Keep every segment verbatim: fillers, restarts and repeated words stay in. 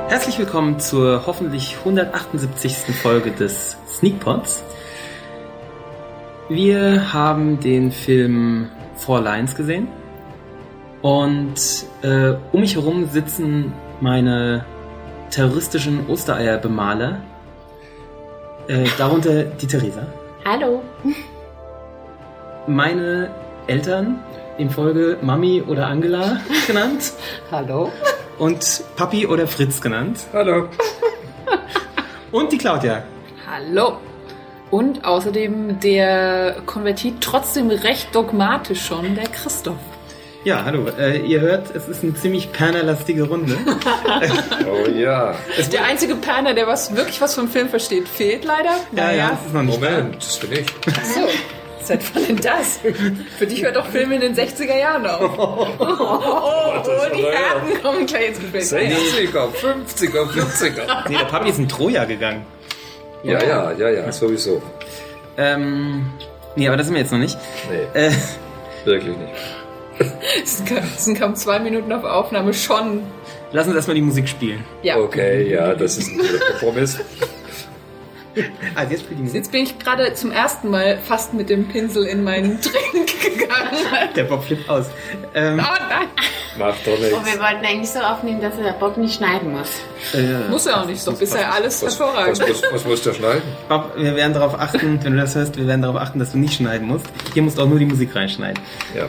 Herzlich willkommen zur hoffentlich hundertachtundsiebzigsten Folge des Sneakpods. Wir haben den Film Four Lions gesehen und äh, um mich herum sitzen meine terroristischen Ostereierbemaler, äh, darunter die Theresa. Hallo. Meine Eltern, in Folge Mami oder Angela genannt. Hallo. Und Papi oder Fritz genannt. Hallo. Und die Claudia. Hallo. Und außerdem der konvertiert trotzdem recht dogmatisch schon, der Christoph. Ja, hallo. Äh, ihr hört, es ist eine ziemlich pernerlastige Runde. Oh ja. Der einzige Perner, der was wirklich was vom Film versteht, fehlt leider. Ja, ja, das ist noch nicht Moment, das bin ich. So. Seit wann denn das? Für dich hört doch Film in den sechziger Jahren auf. Oh, oh, oh, oh die Härten kommen gleich ins Gespräch. sechziger, fünfziger, vierziger. Nee, der Papi ist in Troja gegangen. Ja, ja, ja, ja, sowieso. Ähm, nee, aber das sind wir jetzt noch nicht. Nee, Äh, wirklich nicht. Es sind, es sind kaum zwei Minuten auf Aufnahme schon. lass uns erstmal die Musik spielen. Ja. Okay, ja, das ist ein guter Kompromiss. Also jetzt spielt die Musik. Jetzt bin ich gerade zum ersten Mal fast mit dem Pinsel in meinen Trink gegangen. Der Bob flippt aus. Ähm, Oh nein. Macht doch Oh, nichts. wir wollten eigentlich so aufnehmen, dass der Bob nicht schneiden muss. äh, Muss er auch nicht, ist doch bisher alles Was, hervorragend. was, muss, was muss der schneiden? Bob, wir werden darauf achten, wenn du das hörst, wir werden darauf achten, dass du nicht schneiden musst. Hier musst du auch nur die Musik reinschneiden. Ja.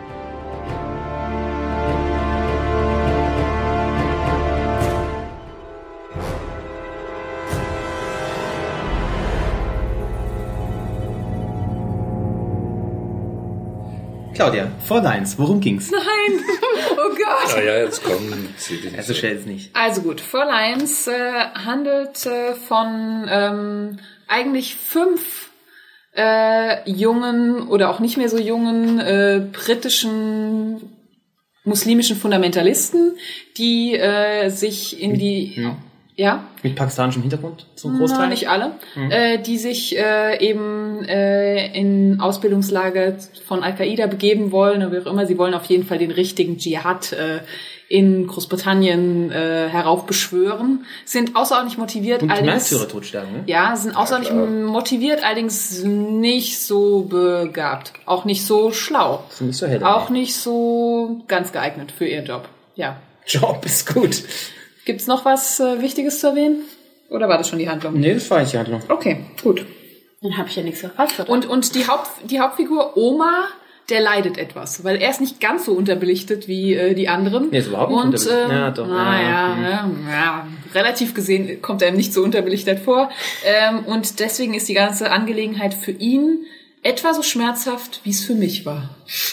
Claudia, Four Lions, worum ging's? Nein! Oh Gott! Ah ja, jetzt kommen sie. Die Also schnell ist nicht. Also gut, Four Lions äh, handelt äh, von ähm, eigentlich fünf äh, jungen oder auch nicht mehr so jungen äh, britischen muslimischen Fundamentalisten, die äh, sich in die... Ja. Ja? Mit pakistanischem Hintergrund zum Großteil? Na, nicht alle, mhm. äh, die sich äh, eben äh, in Ausbildungslager von Al-Qaida begeben wollen oder wie auch immer. Sie wollen auf jeden Fall den richtigen Dschihad äh, in Großbritannien äh, heraufbeschwören. Sind außerordentlich motiviert. Und die allerdings Märtyrer totsterben, ne? Ja, sind außerordentlich klar. motiviert, allerdings nicht so begabt. Auch nicht so schlau. Sind nicht so hell. Auch nicht so ganz geeignet für ihren Job. Ja. Job ist gut. Gibt's noch was äh, Wichtiges zu erwähnen? Oder war das schon die Handlung? Nee, das war ich die Handlung. Okay, gut. Dann habe ich ja nichts verpasst, oder? Und, und die, Haupt, die Hauptfigur Oma, der leidet etwas, weil er ist nicht ganz so unterbelichtet wie äh, die anderen. Nee, ist überhaupt nicht und, unterbelichtet. Äh, Ja, doch. Naja, Ja, ja, ja, relativ gesehen kommt er ihm nicht so unterbelichtet vor. Ähm, und deswegen ist die ganze Angelegenheit für ihn etwa so schmerzhaft, wie es für mich war.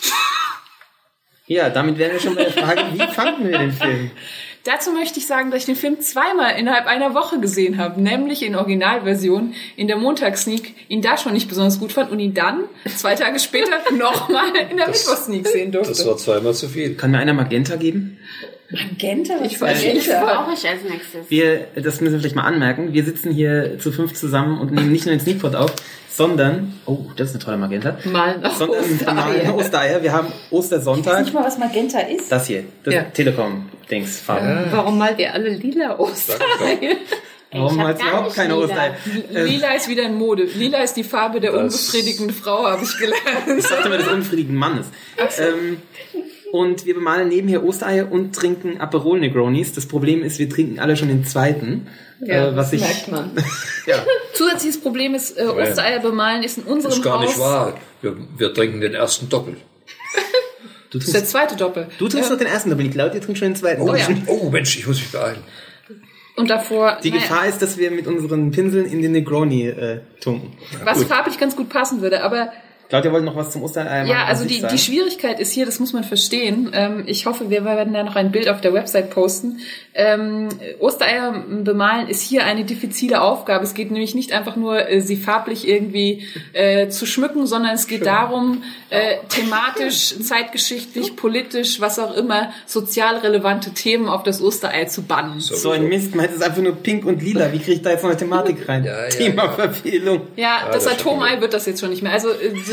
Ja, damit wären wir schon bei der Frage, wie fanden wir den Film? Dazu möchte ich sagen, dass ich den Film zweimal innerhalb einer Woche gesehen habe, nämlich in Originalversion, in der Montagssneak, ihn da schon nicht besonders gut fand und ihn dann, zwei Tage später, nochmal in der Mittwochssneak sehen durfte. Das war zweimal zu viel. Kann mir einer Magenta geben? Magenta? Ich Was weiß nicht. brauche ich als nächstes? Wir, das müssen wir vielleicht mal anmerken, wir sitzen hier zu fünf zusammen und nehmen nicht nur den Sneakpot auf, sondern, oh, das ist eine tolle Magenta, Mal nach sondern wir malen Ostereier. Ostereier. Wir haben Ostersonntag. Nicht mal, was Magenta ist. Das hier, das Ja. Telekom-Dings, Farbe. Ja. Warum malt ihr alle lila Ostereier? Warum Ich hab malst du gar überhaupt nicht keine lila. Ostereier? Äh, Lila ist wieder in Mode. Lila ist die Farbe der Das- unbefriedigenden Frau, habe ich ich gelernt. dachte immer, des unbefriedigenden Mannes. Ähm, und wir bemalen nebenher Ostereier und trinken Aperol Negronis. Das Problem ist, wir trinken alle schon den zweiten. Ja, äh, was ich, merkt man. ja. Zusätzliches Problem ist, äh, Ostereier bemalen ist in unserem Das ist gar Haus... nicht wahr. Wir, wir trinken den ersten doppelt. Du Das ist der trinkst, zweite Doppel. du trinkst Äh, noch den ersten, aber die Claudia trinkt schon den zweiten. Oh, ja. oh Mensch, ich muss mich beeilen. Und davor... Die naja, Gefahr ist, dass wir mit unseren Pinseln in den Negroni äh, tunken. was Gut. farblich ganz gut passen würde, aber... Claudia wollte noch was zum Ostereier Ja, an also sich die, sagen. die Schwierigkeit ist hier, das muss man verstehen. Ähm, ich hoffe, wir werden da noch ein Bild auf der Website posten. Ähm, Ostereier bemalen ist hier eine diffizile Aufgabe. Es geht nämlich nicht einfach nur, äh, sie farblich irgendwie äh, zu schmücken, sondern es geht darum, äh, thematisch, zeitgeschichtlich, politisch, was auch immer, sozial relevante Themen auf das Osterei zu bannen. So. So ein Mist, meint es einfach nur pink und lila. Wie kriege ich da jetzt noch eine Thematik rein? Ja, ja, Themaverfehlung. Ja, Ah, das das Atomei wird das jetzt schon nicht mehr. Also äh,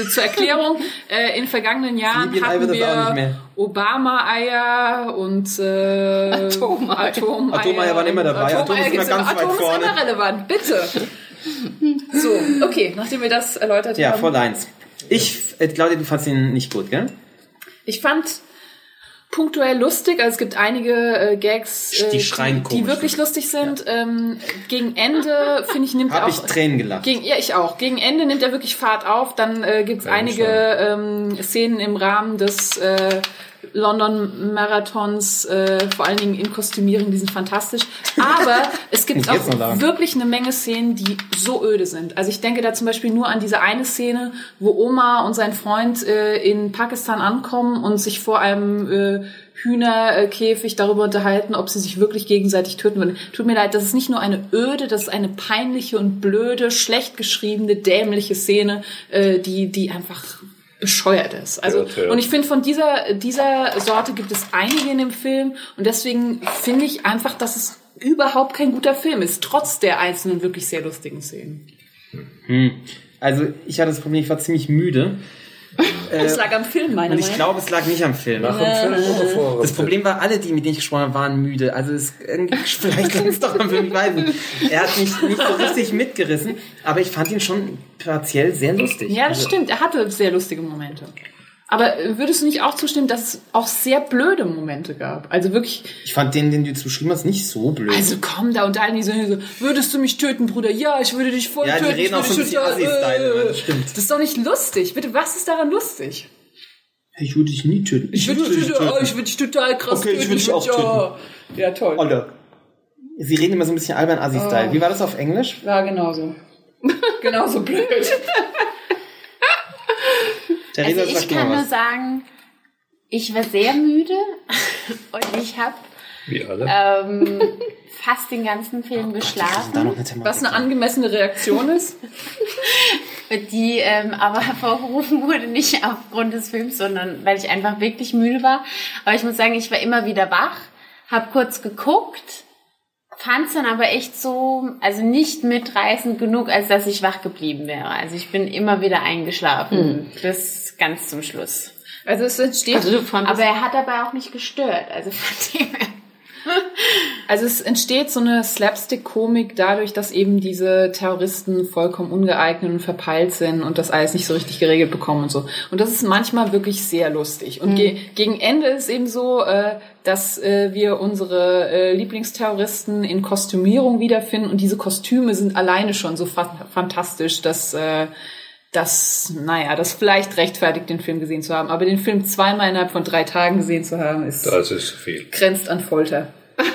zur Erklärung, äh, in vergangenen Jahren Libyen-Ei hatten wird das auch nicht wir mehr. Obama-Eier und äh, Atomeier. Atomeier. Atomeier waren immer dabei. Atom ist immer gibt's ganz weit Atom vorne. ist immer relevant, bitte. So, okay, nachdem wir das erläutert Ja, haben. voll eins. Ich, äh, Claudia, du fandst ihn nicht gut, gell? Ich fand punktuell lustig, also es gibt einige äh, Gags, äh, Die die, schreien die komisch. wirklich lustig sind. Ähm, gegen Ende, finde ich, nimmt er Hab auch... ich Tränen gelacht. Gegen, ja, ich auch. Gegen Ende nimmt er wirklich Fahrt auf. Dann äh, gibt es Ja, einige ähm, Szenen im Rahmen des äh, London-Marathons, äh, vor allen Dingen in Kostümierung, die sind fantastisch. Aber es gibt Muss ich jetzt noch auch sagen. wirklich eine Menge Szenen, die so öde sind. Also ich denke da zum Beispiel nur an diese eine Szene, wo Oma und sein Freund äh, in Pakistan ankommen und sich vor einem äh, Hühnerkäfig darüber unterhalten, ob sie sich wirklich gegenseitig töten würden. Tut mir leid, das ist nicht nur eine öde, das ist eine peinliche und blöde, schlecht geschriebene, dämliche Szene, äh, die die einfach bescheuert ist. Also Ja, ja. und ich finde, von dieser dieser Sorte gibt es einige in dem Film und deswegen finde ich einfach, dass es überhaupt kein guter Film ist, trotz der einzelnen wirklich sehr lustigen Szenen. Hm. Also ich hatte das Problem, ich war ziemlich müde. Das lag am Film, meiner Und ich Meinung. glaube, es lag nicht am Film. Nach dem Film oder vor? Das Problem war, alle, die mit denen ich gesprochen habe, waren müde. Also es, irgendwie, vielleicht lag es doch am Film, ich weiß nicht. Er hat mich nicht so richtig mitgerissen, aber ich fand ihn schon partiell sehr lustig. Ja, das Also, stimmt. Er hatte sehr lustige Momente. Aber würdest du nicht auch zustimmen, dass es auch sehr blöde Momente gab? Also wirklich, Ich fand den, den du jetzt beschrieben hast, nicht so blöd. also komm, da unterhalten die so, würdest du mich töten, Bruder? Ja, ich würde dich voll Ja, die töten. reden ich auch würde so ein dich bisschen total- Assi-Style, äh, das stimmt. Das ist doch nicht lustig. Bitte, was ist daran lustig? Ich würde dich nie töten. Ich würde dich, oh, ich würde dich total krass Okay, ich töten. würde dich auch ja. Ja, toll. Alter. Sie reden immer so ein bisschen albern Assi-Style. Oh. Wie war das auf Englisch? Ja, genauso. genauso blöd. Theresa, Also ich sag kann mal nur was. sagen, ich war sehr müde und ich habe Wie alle. ähm, fast den ganzen Film Da geschlafen, noch eine Thematik. Was eine angemessene Reaktion ist. die ähm, aber hervorgerufen wurde, nicht aufgrund des Films, sondern weil ich einfach wirklich müde war. Aber ich muss sagen, ich war immer wieder wach, habe kurz geguckt, fand es dann aber echt so, also nicht mitreißend genug, als dass ich wach geblieben wäre. Also ich bin immer wieder eingeschlafen, bis ganz zum Schluss. Also es entsteht... Also, aber er hat dabei auch nicht gestört. Also von dem her. Also es entsteht so eine Slapstick-Komik dadurch, dass eben diese Terroristen vollkommen ungeeignet und verpeilt sind und das alles nicht so richtig geregelt bekommen und so. Und das ist manchmal wirklich sehr lustig. Und ge- gegen Ende ist eben so, äh, dass äh, wir unsere äh, Lieblingsterroristen in Kostümierung wiederfinden und diese Kostüme sind alleine schon so fa- fantastisch, dass... Äh, das, naja, das vielleicht rechtfertigt, den Film gesehen zu haben. Aber den Film zweimal innerhalb von drei Tagen gesehen zu haben, ist Das ist zu viel. grenzt an Folter.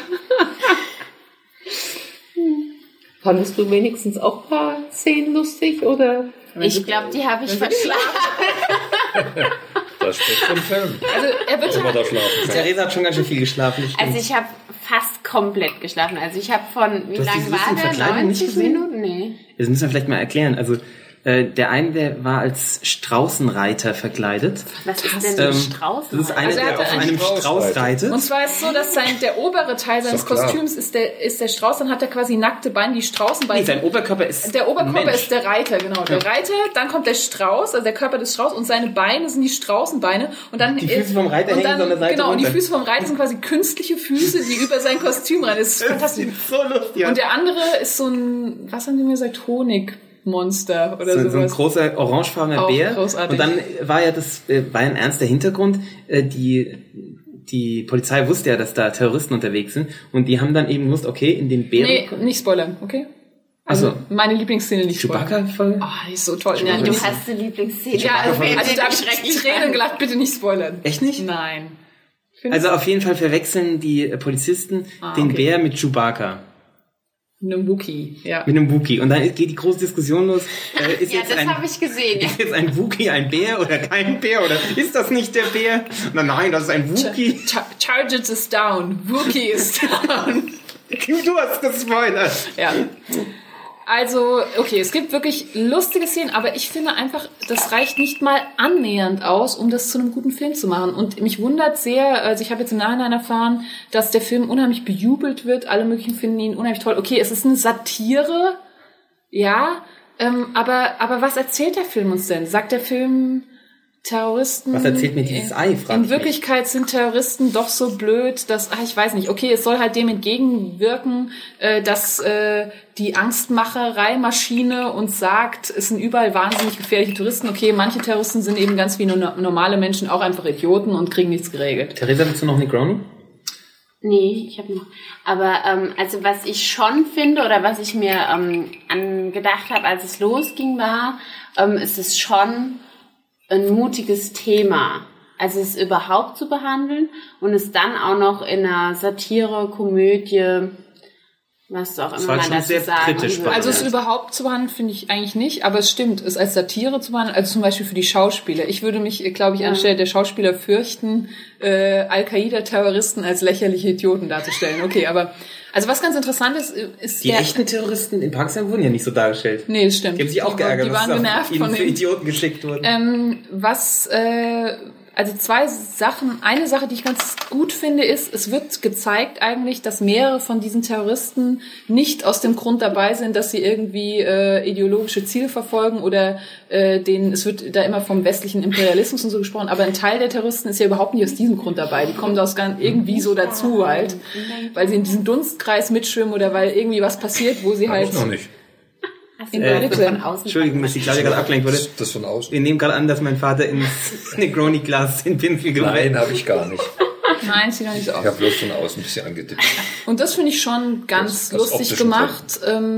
Fandest du wenigstens auch ein paar Szenen lustig, oder? Ich glaube, die habe ich verschlafen. Das spricht vom Film. Also er wird Wenn man da schlafen kann. Theresa hat schon ganz schön viel geschlafen. das stimmt. Also ich habe fast komplett geschlafen. Also ich habe von, wie Du hast lange diese war lustigen der? Verkleidungen nicht neunzig gesehen? Minuten? Nee. Das müssen wir vielleicht mal erklären. Also äh, der eine, der war als Straußenreiter verkleidet. Was ist denn Ähm, ein Strauß? Das ist einer, Also er der hat auf einen einem Strauß Strauß reitet. reitet. Und zwar ist es so, dass sein, der obere Teil seines Ist doch klar. Kostüms ist der, ist der Strauß, dann hat er quasi nackte Beine, die Straußenbeine. Nee, sein Oberkörper ist der ein Oberkörper Mensch. ist der Reiter, genau. Der Reiter, dann kommt der Strauß, also der Körper des Strauß und seine Beine sind die Straußenbeine. Und dann Die Füße vom Reiter und hängen dann, so an der Seite Genau, und die runter. Füße vom Reiter sind quasi künstliche Füße, die über sein Kostüm rein. Das ist Das fantastisch. sieht so lustig aus. Und der andere ist so ein, was haben die mir gesagt, Honigmonster oder so, so ein sowas. großer orangefarbener Auch Bär. großartig. Und dann war ja das äh, war ja ein ernster Hintergrund. Äh, die die Polizei wusste ja, dass da Terroristen unterwegs sind und die haben dann eben gewusst, okay, in den Bären. Nee, nicht spoilern, okay? Also Ach so. meine Lieblingsszene nicht spoilern. Chewbacca-Folge? Oh, die ist so toll. Ja, Ja, du das- hast eine Lieblingsszene. Ja, also, Okay, also da habe den ich schrecklich Tränen fand. gelacht, bitte nicht spoilern. Echt nicht? Nein. Also auf jeden Fall verwechseln die äh, Polizisten Ah, den okay. Bär mit Chewbacca. Eine Wookie, ja. Mit einem Wookie. Und dann geht die große Diskussion los. Äh, ist Ja, jetzt das ein habe ich gesehen. Ja. Ist jetzt ein Wookie ein Bär oder kein Bär? Oder ist das nicht der Bär? Na nein, das ist ein Wookie. Char- Charges is down, Wookie is down. Du hast gespoilert. Ja. Also, okay, es gibt wirklich lustige Szenen, aber ich finde einfach, das reicht nicht mal annähernd aus, um das zu einem guten Film zu machen. Und mich wundert sehr, also ich habe jetzt im Nachhinein erfahren, dass der Film unheimlich bejubelt wird. Alle möglichen finden ihn unheimlich toll. Okay, es ist eine Satire, ja, Ähm, aber, aber was erzählt der Film uns denn? Sagt der Film, Terroristen... Was erzählt mir dieses Ei, frag In ich Wirklichkeit sind Terroristen doch so blöd, dass, ach, ich weiß nicht, okay, es soll halt dem entgegenwirken, äh, dass äh, die Angstmacherei-Maschine uns sagt, es sind überall wahnsinnig gefährliche Touristen. Okay, manche Terroristen sind eben ganz wie nur normale Menschen auch einfach Idioten und kriegen nichts geregelt. Theresa, willst du noch Negroni? Nee, ich habe noch. Aber ähm, also was ich schon finde oder was ich mir ähm, angedacht habe, als es losging, war, ähm, ist es schon ein mutiges Thema. Also es überhaupt zu behandeln und es dann auch noch in einer Satire, Komödie, was auch Das immer war man schon dazu sehr sagen kritisch würde. Also es überhaupt zu behandeln, finde ich eigentlich nicht, aber es stimmt, es als Satire zu behandeln, also zum Beispiel für die Schauspieler. Ich würde mich, glaube ich, anstelle der Schauspieler fürchten, äh, Al-Qaida-Terroristen als lächerliche Idioten darzustellen. Okay, aber also was ganz interessant ist, ist Die der... echten Terroristen in Pakistan wurden ja nicht so dargestellt. Nee, das stimmt. Die haben sich auch geärgert, Die waren dass genervt ihnen von für den... Idioten geschickt wurden. Ähm, was, äh, also zwei Sachen. Eine Sache, die ich ganz gut finde, ist, es wird gezeigt eigentlich, dass mehrere von diesen Terroristen nicht aus dem Grund dabei sind, dass sie irgendwie äh, ideologische Ziele verfolgen oder äh, den, es wird da immer vom westlichen Imperialismus und so gesprochen, aber ein Teil der Terroristen ist ja überhaupt nicht aus diesem Grund dabei. Die kommen da aus ganz irgendwie so dazu halt, weil sie in diesem Dunstkreis mitschwimmen oder weil irgendwie was passiert, wo sie Hab halt... ich noch nicht. In Äh, Bitte. Von außen Entschuldigung, dass die Claudia gerade abgelenkt wurde. Das, das von außen. Wir nehmen gerade an, dass mein Vater ins Negroni-Glas den Pinsel gemacht Nein, hat. habe ich gar nicht. Nein, sieht doch nicht so Ich aus. habe bloß von außen ein bisschen angedippt. Und das finde ich schon ganz Das- aus lustig optischen gemacht.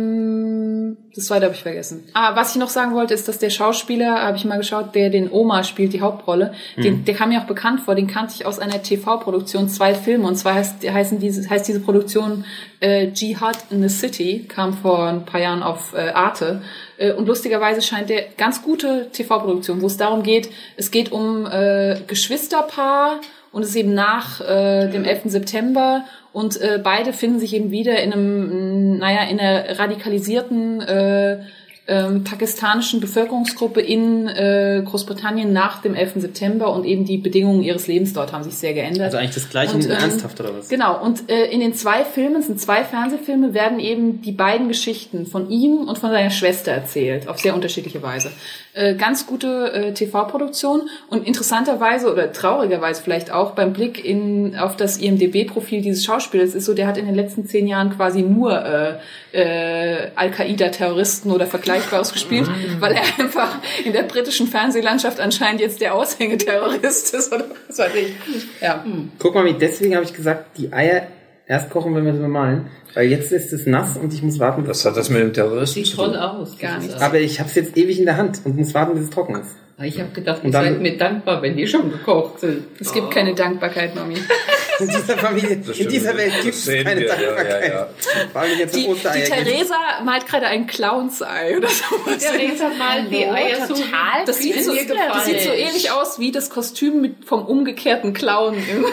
Ähm, das zweite habe ich vergessen. Ah, was ich noch sagen wollte, ist, dass der Schauspieler, habe ich mal geschaut, der den Oma spielt, die Hauptrolle, den, der kam mir auch bekannt vor, den kannte ich aus einer T V-Produktion, zwei Filme. Und zwar heißt, heißen diese, heißt diese Produktion äh, Jihad in the City, kam vor ein paar Jahren auf äh, Arte. Äh, und lustigerweise scheint der ganz gute T V-Produktion, wo es darum geht, es geht um äh, Geschwisterpaar, und es ist eben nach äh, dem elften September und äh, beide finden sich eben wieder in einem, naja, in einer radikalisierten äh, ähm, pakistanischen Bevölkerungsgruppe in äh, Großbritannien nach dem elften September und eben die Bedingungen ihres Lebens dort haben sich sehr geändert. Also eigentlich das Gleiche, Und, nur ähm, ernsthaft oder was? Genau, und äh, in den zwei Filmen, es sind zwei Fernsehfilme, werden eben die beiden Geschichten von ihm und von seiner Schwester erzählt, auf sehr unterschiedliche Weise. Äh, ganz gute äh, T V-Produktion und interessanterweise oder traurigerweise vielleicht auch beim Blick in auf das I M D B-Profil dieses Schauspielers ist so, der hat in den letzten zehn Jahren quasi nur äh, äh, Al-Qaida-Terroristen oder Vergleichbares gespielt, weil er einfach in der britischen Fernsehlandschaft anscheinend jetzt der Aushängeterrorist ist oder was weiß ich. Ja. Guck mal, deswegen habe ich gesagt, die Eier erst kochen, wenn wir sie bemalen. Weil jetzt ist es nass und ich muss warten, bis Was hat das mit dem Terroristen Sieht zu tun? toll aus. Gar nichts. Aber ich habe es jetzt ewig in der Hand und muss warten, bis es trocken ist. Ich habe gedacht, ihr Und dann- seid mir dankbar, wenn die schon gekocht sind. Es gibt keine Dankbarkeit, Mami. In dieser Familie, Das in stimmt. dieser Welt Das gibt es sehen keine wir, ja, Dankbarkeit. ja, ja. Vor allem jetzt Die, um Ostereier die geht. Theresa malt gerade ein Clownsei oder sowas. Theresa mal die Hallo, Eier so. total Das sieht, Wenn so, dir gefallen. das sieht so ähnlich aus wie das Kostüm mit vom umgekehrten Clown. Im,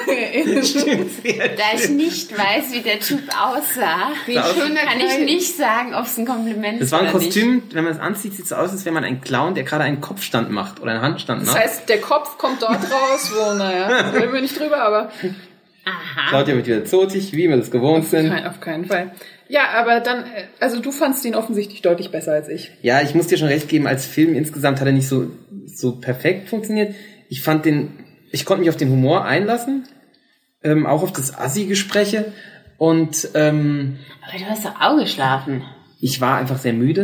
Da ich nicht weiß, wie der Typ aussah, Wie ein schöner kann ich Kleid. nicht sagen, ob es ein Kompliment ist Das war ein oder nicht. Kostüm, wenn man es anzieht, sieht es so aus, als wäre man ein Clown, der gerade einen Kopfstand macht oder einen Handstand das macht. heißt, der Kopf kommt dort raus, wo, naja, reden wir nicht drüber, aber Claudia wird wieder zotig, wie wir das gewohnt sind. kein, auf keinen Fall. Ja, aber dann, äh, also du fandst ihn offensichtlich deutlich besser als ich. Ja, ich muss dir schon recht geben, als Film insgesamt hat er nicht so, so perfekt funktioniert. Ich fand den, ich konnte mich auf den Humor einlassen, ähm, auch auf das Assi-Gespräche und ähm, Aber du hast doch auch geschlafen. ich war einfach sehr müde.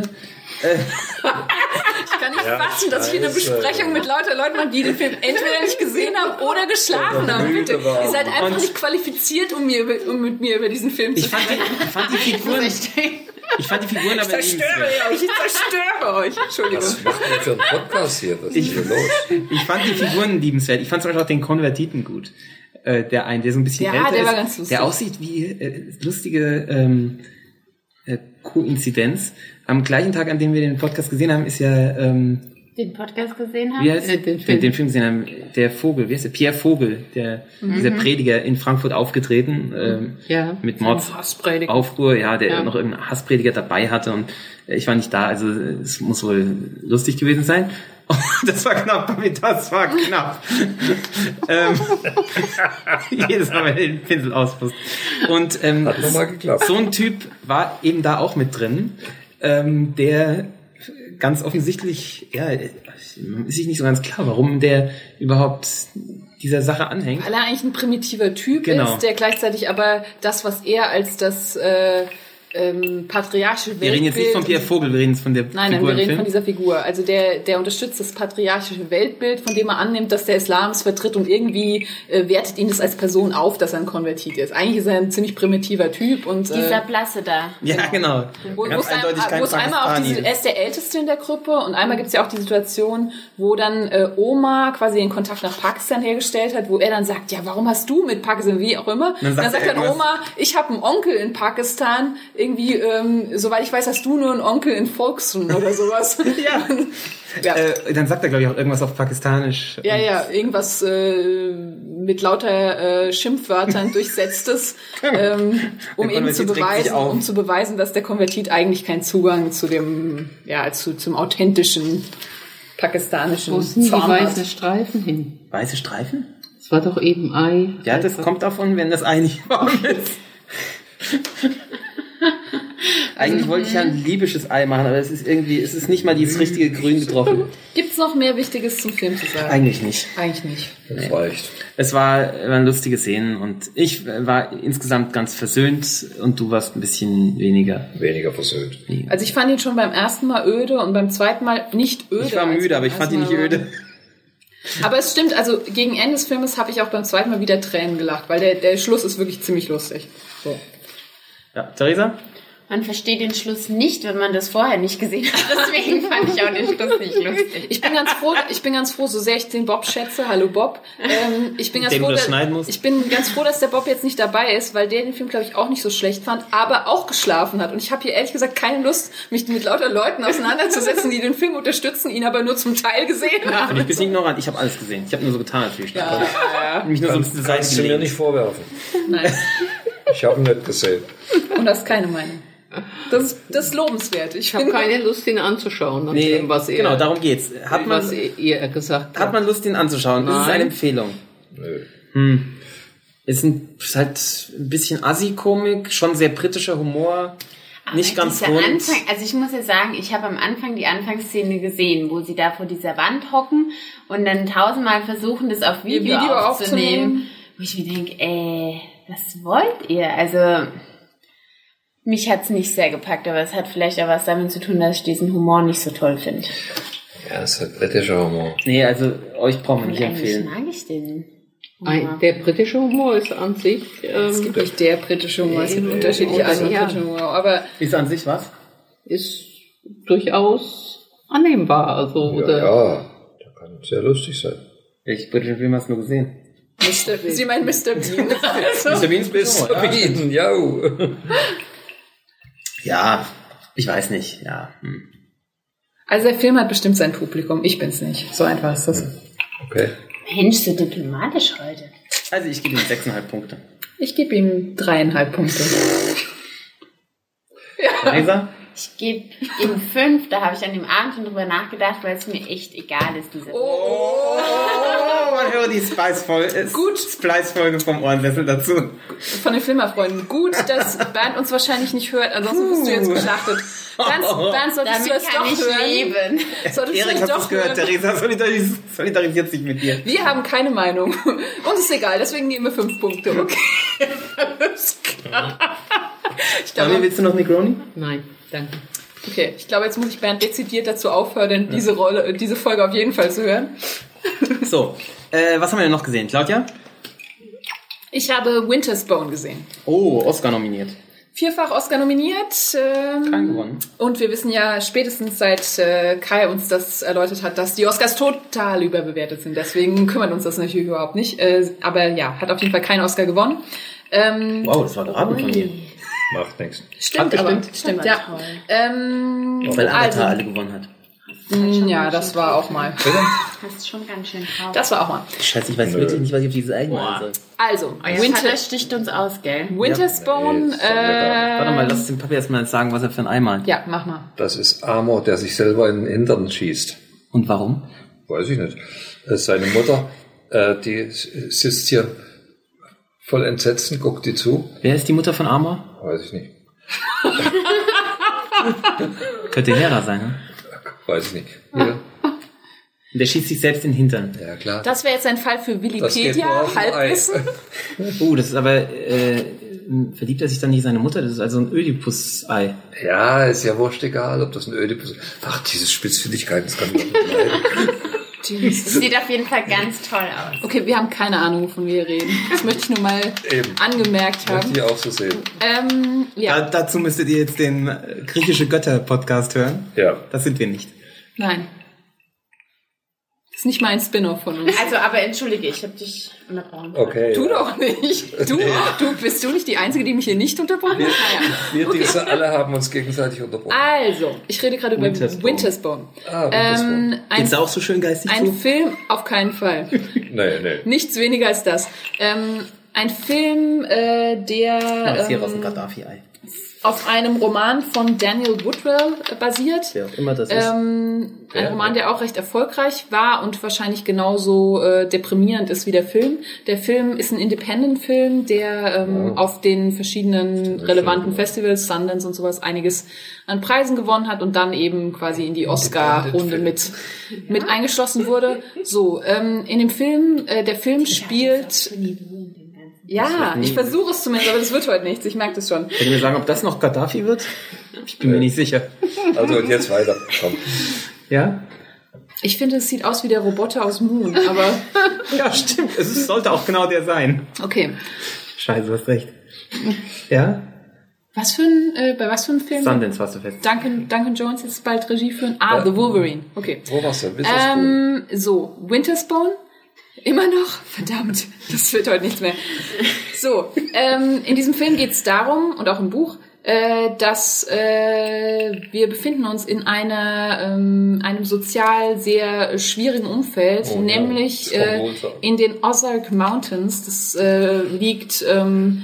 Ich kann nicht Ja, fassen, dass ich eine scheiße. Besprechung mit lauter Leuten mache, die den Film entweder nicht gesehen haben oder geschlafen Oder haben. müde Bitte. waren. Ihr seid einfach Und- nicht qualifiziert, um, mir, über- um mit mir über diesen Film zu Ich fand die, ich fand die Figuren, ich fand die Figuren aber zerstöre liebenswert. euch, ich zerstöre euch. Entschuldigung. Was macht ihr für einen Podcast hier? Was ist Ich- hier los? Ich fand die Figuren liebenswert. Ich fand zum Beispiel auch den Konvertiten gut. Äh, der einen, der so ein bisschen Ja, älter der ist, war ganz lustig. der aussieht wie äh, lustige ähm, äh, Koinzidenz. Am gleichen Tag, an dem wir den Podcast gesehen haben, ist ja ähm, Den Podcast gesehen haben? wie heißt Äh, den den, Film. den Film gesehen haben, der Vogel, wie heißt der? Pierre Vogel, der dieser Prediger in Frankfurt aufgetreten ähm, Ja. mit Mords Hassprediger. Aufruhr, ja, der Ja. noch irgendeinen Hassprediger dabei hatte und äh, ich war nicht da, also es muss wohl lustig gewesen sein. Das war knapp, damit das war knapp. ähm, jedes Mal, wenn er den Pinsel auspusst. Und ähm, Hat nochmal geklappt. so ein Typ war eben da auch mit drin, ähm, der ganz offensichtlich, ja, ist sich nicht so ganz klar, warum der überhaupt dieser Sache anhängt. Weil er eigentlich ein primitiver Typ Genau. ist, der gleichzeitig aber das, was er als das äh, ähm, patriarchische Weltbild... Wir reden jetzt nicht von Pierre Vogel, wir reden jetzt von der Nein, nein, Figur wir im reden Film. von dieser Figur. Also der, der unterstützt das patriarchische Weltbild, von dem er annimmt, dass der Islam es vertritt und irgendwie äh, wertet ihn das als Person auf, dass er ein Konvertit ist. Eigentlich ist er ein ziemlich primitiver Typ und... Äh, Dieser Blasse da. Ja, genau. Wo, wo Ganz es, ein, eindeutig kein wo es einmal auf Pakistani diese, er ist der Älteste in der Gruppe und einmal gibt es ja auch die Situation, wo dann äh, Oma quasi den Kontakt nach Pakistan hergestellt hat, wo er dann sagt, ja, warum hast du mit Pakistan, wie auch immer. Dann Dann sagt sagt er dann irgendwas. Oma, ich habe einen Onkel in Pakistan, irgendwie, ähm, soweit ich weiß, hast du nur einen Onkel in Folkestone oder sowas. Ja. Ja. Äh, dann sagt er, glaube ich, auch irgendwas auf Pakistanisch. Ja, ja, irgendwas äh, mit lauter äh, Schimpfwörtern durchsetztes, ähm, um Der eben zu Konvertit regt sich beweisen, auf. um zu beweisen, dass der Konvertit eigentlich keinen Zugang zu dem, ja, zu, zum authentischen pakistanischen Wo sind die Zorn weißen hat. Streifen hin? Weiße Streifen? Das war doch eben Ei. Ja, das kommt davon, wenn das Ei nicht warm ist. Eigentlich wollte ich ja ein libysches Ei machen, aber es ist irgendwie, es ist nicht mal dieses richtige Grün getroffen. Gibt's noch mehr Wichtiges zum Film zu sagen? Eigentlich nicht. Eigentlich nicht. Das reicht. Es war, waren lustige Szenen und ich war insgesamt ganz versöhnt und du warst ein bisschen weniger. Weniger versöhnt. Also ich fand ihn schon beim ersten Mal öde und beim zweiten Mal nicht öde. Ich war als müde, beim aber ich fand ihn nicht ersten Mal. öde. Aber es stimmt, also gegen Ende des Filmes habe ich auch beim zweiten Mal wieder Tränen gelacht, weil der, der Schluss ist wirklich ziemlich lustig. So. Ja, Theresa? Man versteht den Schluss nicht, wenn man das vorher nicht gesehen hat. Deswegen fand ich auch den Schluss nicht lustig. Ich bin ganz froh, ich bin ganz froh, so sehr ich den Bob schätze, hallo Bob, ähm, ich bin ganz Den froh, du das dass, schneiden musst. ich bin ganz froh, dass der Bob jetzt nicht dabei ist, weil der den Film, glaube ich, auch nicht so schlecht fand, aber auch geschlafen hat. Und ich habe hier ehrlich gesagt keine Lust, mich mit lauter Leuten auseinanderzusetzen, die den Film unterstützen, ihn aber nur zum Teil gesehen Und haben. ich bin ignorant, ich habe alles gesehen. Ich habe nur so getan, als würde ich Ja, ja, Mich nur so ein bisschen zur Kannst Seite du mir gelegt. nicht vorwerfen. nein. Ich habe ihn nicht gesehen. Und das ist keine Meinung. Das ist, das ist lobenswert. Ich, Ich habe finde- keine Lust, ihn anzuschauen. nach Nee, dem, was er, genau, darum geht's. Hat man, was ihr ihr gesagt hat habt. man Lust, ihn anzuschauen? Das ist Nein. eine Empfehlung. Nö. Hm. Ist, ein, ist halt ein bisschen Assi-Komik, schon sehr britischer Humor. Nicht Aber ganz dieser rund. Anfang, also ich muss ja sagen, ich habe am Anfang die Anfangsszene gesehen, wo sie da vor dieser Wand hocken und dann tausendmal versuchen, das auf Video, Video aufzunehmen. aufzunehmen. Wo ich mir denke, ey, was wollt ihr? Also mich hat's nicht sehr gepackt, aber es hat vielleicht auch was damit zu tun, dass ich diesen Humor nicht so toll finde. Ja, es ist halt britischer Humor. Nee, also euch braucht man Und nicht eigentlich empfehlen. mag ich den. Ein, der britische Humor ist an sich Es ähm, gibt nicht der britische Humor, es gibt Nee, unterschiedliche oder Arten von ja. britischen Humor, aber Ist an sich was? ist durchaus annehmbar. Also, Ja, oder ja, der kann sehr lustig sein. Welchen britischen Film hast du nur gesehen? Mister Sie meinen Mister Bean. Also, Mister Beans Mister Bean, ja. Ja, ich weiß nicht, ja. Hm. also der Film hat bestimmt sein Publikum, ich bin's nicht. So einfach ist das. Okay. Mensch, so diplomatisch heute. Also ich gebe ihm sechseinhalb Punkte. Ich gebe ihm dreieinhalb Punkte. Theresa? Ich gebe ihm fünf, da habe ich an dem Abend schon drüber nachgedacht, weil es mir echt egal ist, diese Oh, man hört die Spice-Folge. Gut. Spice-Folge vom Ohrensessel dazu. Von den Filmerfreunden. Gut, dass Bernd uns wahrscheinlich nicht hört, ansonsten bist du jetzt geschlachtet. Bernd, Bernd solltest Damit du das kann doch ich hören. leben. Solltest Erik, du hast du doch es gehört? hören. Theresa solidaris solidarisiert sich mit dir. Wir haben keine Meinung. Uns ist egal, deswegen geben wir fünf Punkte. Okay. Alles klar. Ich Daniel, glaube, willst du noch Negroni? nein, danke. okay, ich glaube, jetzt muss ich Bernd dezidiert dazu aufhören, diese Rolle, diese Folge auf jeden Fall zu hören. So, äh, was haben wir denn noch gesehen? Claudia? Ich habe Winter's Bone gesehen. Oh, Oscar nominiert. Vierfach Oscar nominiert. Ähm, Kein gewonnen. Und wir wissen ja spätestens seit äh, Kai uns das erläutert hat, dass die Oscars total überbewertet sind. Deswegen kümmert uns das natürlich überhaupt nicht. Äh, aber ja, hat auf jeden Fall keinen Oscar gewonnen. Ähm, Wow, das war geraten von dir. Macht nichts. Stimmt, Hat aber bestimmt. stimmt, Aber ja. toll. Ähm, Weil Avatar also, alle gewonnen hat. mh, ja, das war auch mal. Das ist schon ganz schön traurig. Das war auch mal. Scheiße, ich weiß Nö. wirklich nicht, was ich auf dieses Ei machen soll. Also, Winter Winter, sticht uns aus, gell? Winter's Bone. Nee, das soll ja gar Äh, Warte mal, lass den Papi erstmal sagen, was er für ein Ei malt. ja, mach mal. Das ist Amor, der sich selber in den Hintern schießt. Und warum? Weiß ich nicht. Äh, Seine Mutter, äh, die sitzt hier voll Entsetzen, guckt die zu. Wer ist die Mutter von Amor? Weiß ich nicht. Könnte Hera sein, ne? Weiß ich nicht. Ja, Und der schießt sich selbst in den Hintern. ja klar. Das wäre jetzt ein Fall für Das geht nur Wikipedia, auf ein Halbwissen. Oh, das ist aber, äh, verliebt er sich dann nicht in seine Mutter? Das ist also ein Ödipus-Ei. Ja, ist ja wurscht egal, ob das ein Ödipus ist. Ach, diese Spitzfindigkeit, das kann ich nicht leiden. Das sieht auf jeden Fall ganz toll aus. Okay, wir haben keine Ahnung, wovon wir reden. Das möchte ich nur mal Eben. angemerkt haben. Möchte ich auch so sehen. Ähm, ja, Da, dazu müsstet ihr jetzt den äh, griechische Götter-Podcast hören. Ja. Das sind wir nicht. nein. Das ist nicht mal ein Spin-off von uns. Also, aber entschuldige, ich habe dich unterbrochen. Okay. Du doch nicht. Du, du bist du nicht die Einzige, die mich hier nicht unterbrochen hat? Naja. Wir diese alle haben uns gegenseitig unterbrochen. Also, ich rede gerade über Winter's Bone. Winter's Bone. Ah, Winter's Ähm, Geht's ein, da auch so schön geistig ein zu? Film, auf keinen Fall. Nee, nee. Nichts weniger als das. Ähm, ein Film, äh, der Das hier aus dem ähm, Gaddafi-Ei. auf einem Roman von Daniel Woodwell äh, basiert. Wer auch immer das ist. Ähm, ein Ja, Roman, ja. der auch recht erfolgreich war und wahrscheinlich genauso äh, deprimierend ist wie der Film. Der Film ist ein Independent-Film, der ähm, Wow. auf den verschiedenen relevanten Festivals, Sundance und sowas, einiges an Preisen gewonnen hat und dann eben quasi in die Oscar-Runde mit, mit eingeschlossen wurde. So, ähm, in dem Film, äh, der Film spielt... Ja, ich versuche es zumindest, aber das wird heute nichts. Ich merke das schon. Könnt ihr mir sagen, ob das noch Gaddafi wird? Ich bin mir nicht sicher. Also und jetzt weiter. Komm. Ja? Ich finde, es sieht aus wie der Roboter aus Moon, aber Ja, stimmt. Es ist, sollte auch genau der sein. okay. Scheiße, du hast recht. Ja? Was für ein, äh, bei was für einem Film? Sundance warst du fest. Duncan, Duncan Jones ist bald Regie führen. Ah, Ja. The Wolverine. Okay. Wo warst du? Winter's Bone. Ähm, so, Winter's Bone. Immer noch? Verdammt, das wird heute nichts mehr. So, ähm, in diesem Film geht es darum, und auch im Buch, äh, dass äh, wir befinden uns in einer, ähm, einem sozial sehr schwierigen Umfeld, Oh, ja. nämlich Das kommt äh, runter. in den Ozark Mountains. Das äh, liegt ähm,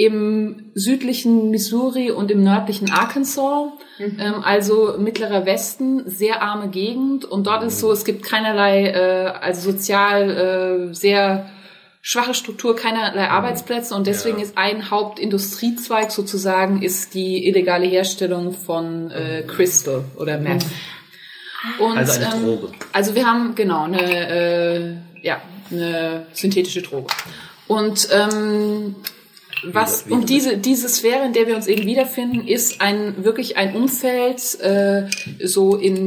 im südlichen Missouri und im nördlichen Arkansas, ähm, also mittlerer Westen, sehr arme Gegend. Und dort ist so, es gibt keinerlei, äh, also sozial äh, sehr schwache Struktur, keinerlei Arbeitsplätze. Und deswegen Ja. ist ein Hauptindustriezweig sozusagen ist die illegale Herstellung von äh, Crystal oder Meth. Und, Also eine ähm, Droge. Also wir haben genau eine, äh, ja, eine synthetische Droge. Und ähm, was Wie- wie- und diese diese Sphäre, in der wir uns eben wiederfinden, ist ein wirklich ein Umfeld äh, so in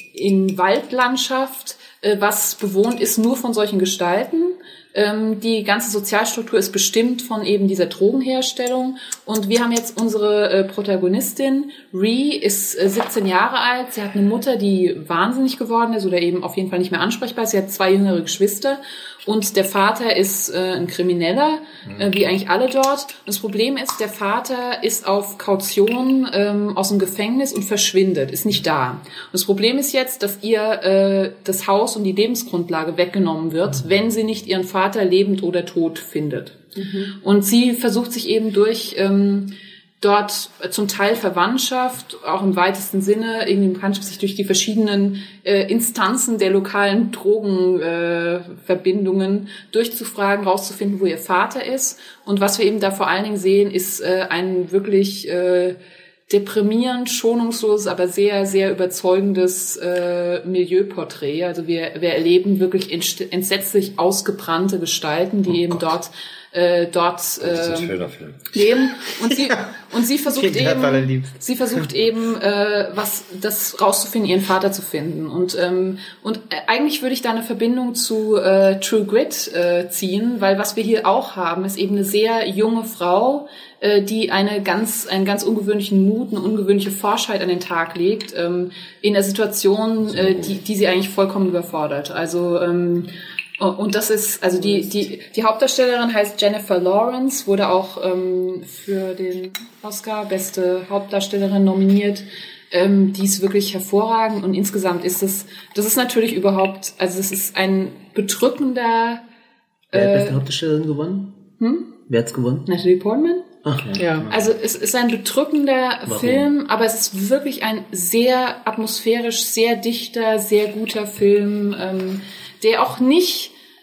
in Waldlandschaft, äh, was bewohnt ist nur von solchen Gestalten. Ähm, die ganze Sozialstruktur ist bestimmt von eben dieser Drogenherstellung. Und wir haben jetzt unsere äh, Protagonistin, Ree, ist äh, siebzehn Jahre alt. Sie hat eine Mutter, die wahnsinnig geworden ist oder eben auf jeden Fall nicht mehr ansprechbar ist. Sie hat zwei jüngere Geschwister. Und der Vater ist äh, ein Krimineller, äh, wie eigentlich alle dort. Und das Problem ist, der Vater ist auf Kaution ähm, aus dem Gefängnis und verschwindet, ist nicht da. Und das Problem ist jetzt, dass ihr äh, das Haus und die Lebensgrundlage weggenommen wird, wenn sie nicht ihren Vater lebend oder tot findet. Mhm. Und sie versucht sich eben durch ähm, dort zum Teil Verwandtschaft, auch im weitesten Sinne, irgendwie Bekanntschaft, sich durch die verschiedenen äh, Instanzen der lokalen Drogenverbindungen äh, Verbindungen durchzufragen, rauszufinden, wo ihr Vater ist. Und was wir eben da vor allen Dingen sehen, ist äh, ein wirklich äh, deprimierend, schonungsloses, aber sehr, sehr überzeugendes äh, Milieuporträt. Also wir, wir erleben wirklich entst- entsetzlich ausgebrannte Gestalten, die Oh eben Gott. dort äh, dort Das ist ein äh, schöner Film. leben und sie und sie versucht Klingt ja total eben lieb. sie versucht eben äh, was das rauszufinden, ihren Vater zu finden und ähm, und äh, eigentlich würde ich da eine Verbindung zu äh, True Grit äh, ziehen, weil was wir hier auch haben, ist eben eine sehr junge Frau, äh, die eine ganz einen ganz ungewöhnlichen Mut, eine ungewöhnliche Forschheit an den Tag legt ähm, in der Situation, äh, die die sie eigentlich vollkommen überfordert. Also ähm, und das ist, also die, die, die Hauptdarstellerin heißt Jennifer Lawrence, wurde auch ähm, für den Oscar beste Hauptdarstellerin nominiert. Ähm, die ist wirklich hervorragend und insgesamt ist es, das ist natürlich überhaupt, also es ist ein bedrückender, Wer hat äh, beste Hauptdarstellerin gewonnen? Hm? Wer hat's gewonnen? Natalie Portman. Ach, Ja. Also es ist ein bedrückender Warum? Film, aber es ist wirklich ein sehr atmosphärisch, sehr dichter, sehr guter Film, ähm, der auch nicht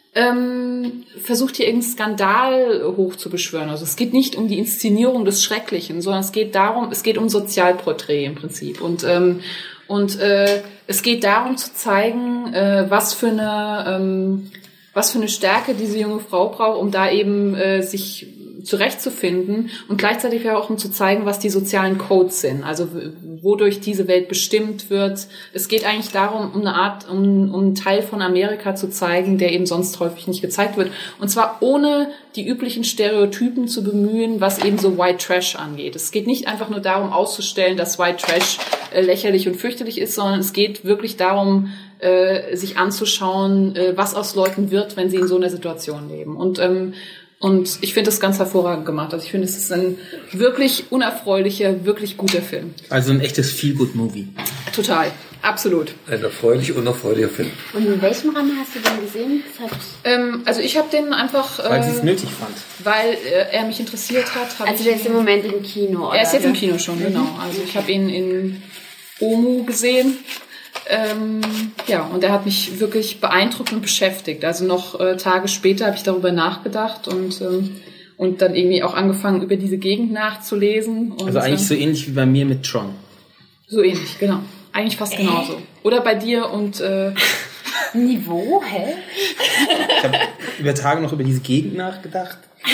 ähm, versucht hier irgendeinen Skandal hochzubeschwören. Also es geht nicht um die Inszenierung des Schrecklichen, sondern es geht darum, es geht um Sozialporträt im Prinzip. Und ähm, und äh, es geht darum zu zeigen, äh, was für eine ähm, was für eine Stärke diese junge Frau braucht, um da eben äh, sich zurechtzufinden und gleichzeitig auch um zu zeigen, was die sozialen Codes sind, also wodurch diese Welt bestimmt wird. Es geht eigentlich darum, um eine Art, um, um einen Teil von Amerika zu zeigen, der eben sonst häufig nicht gezeigt wird. Und zwar ohne die üblichen Stereotypen zu bemühen, was eben so White Trash angeht. Es geht nicht einfach nur darum auszustellen, dass White Trash äh, lächerlich und fürchterlich ist, sondern es geht wirklich darum, äh, sich anzuschauen, äh, was aus Leuten wird, wenn sie in so einer Situation leben. Und ähm, Und ich finde das ganz hervorragend gemacht. Also ich finde, es ist ein wirklich unerfreulicher, wirklich guter Film. Also ein echtes Feel-Good-Movie. Total, absolut. Ein erfreulich, unerfreulicher Film. Und in welchem Rahmen hast du den gesehen? Das hat Ähm, also ich habe den einfach, Weil äh, sie es nötig fand. weil äh, er mich interessiert hat. Hab also ich der ist im ihn, Moment im Kino, oder? er ist jetzt im Kino schon, genau. Also ich habe ihn in Omu gesehen. Ähm, ja, und er hat mich wirklich beeindruckt und beschäftigt. Also noch äh, Tage später habe ich darüber nachgedacht und ähm, und dann irgendwie auch angefangen, über diese Gegend nachzulesen. Und, Also eigentlich so ähnlich wie bei mir mit Tron. so ähnlich, genau. Eigentlich fast Äh? genauso. Oder bei dir und äh, Niveau, hä? Ich habe über Tage noch über diese Gegend nachgedacht.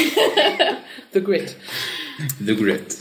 The Grid. The Grid.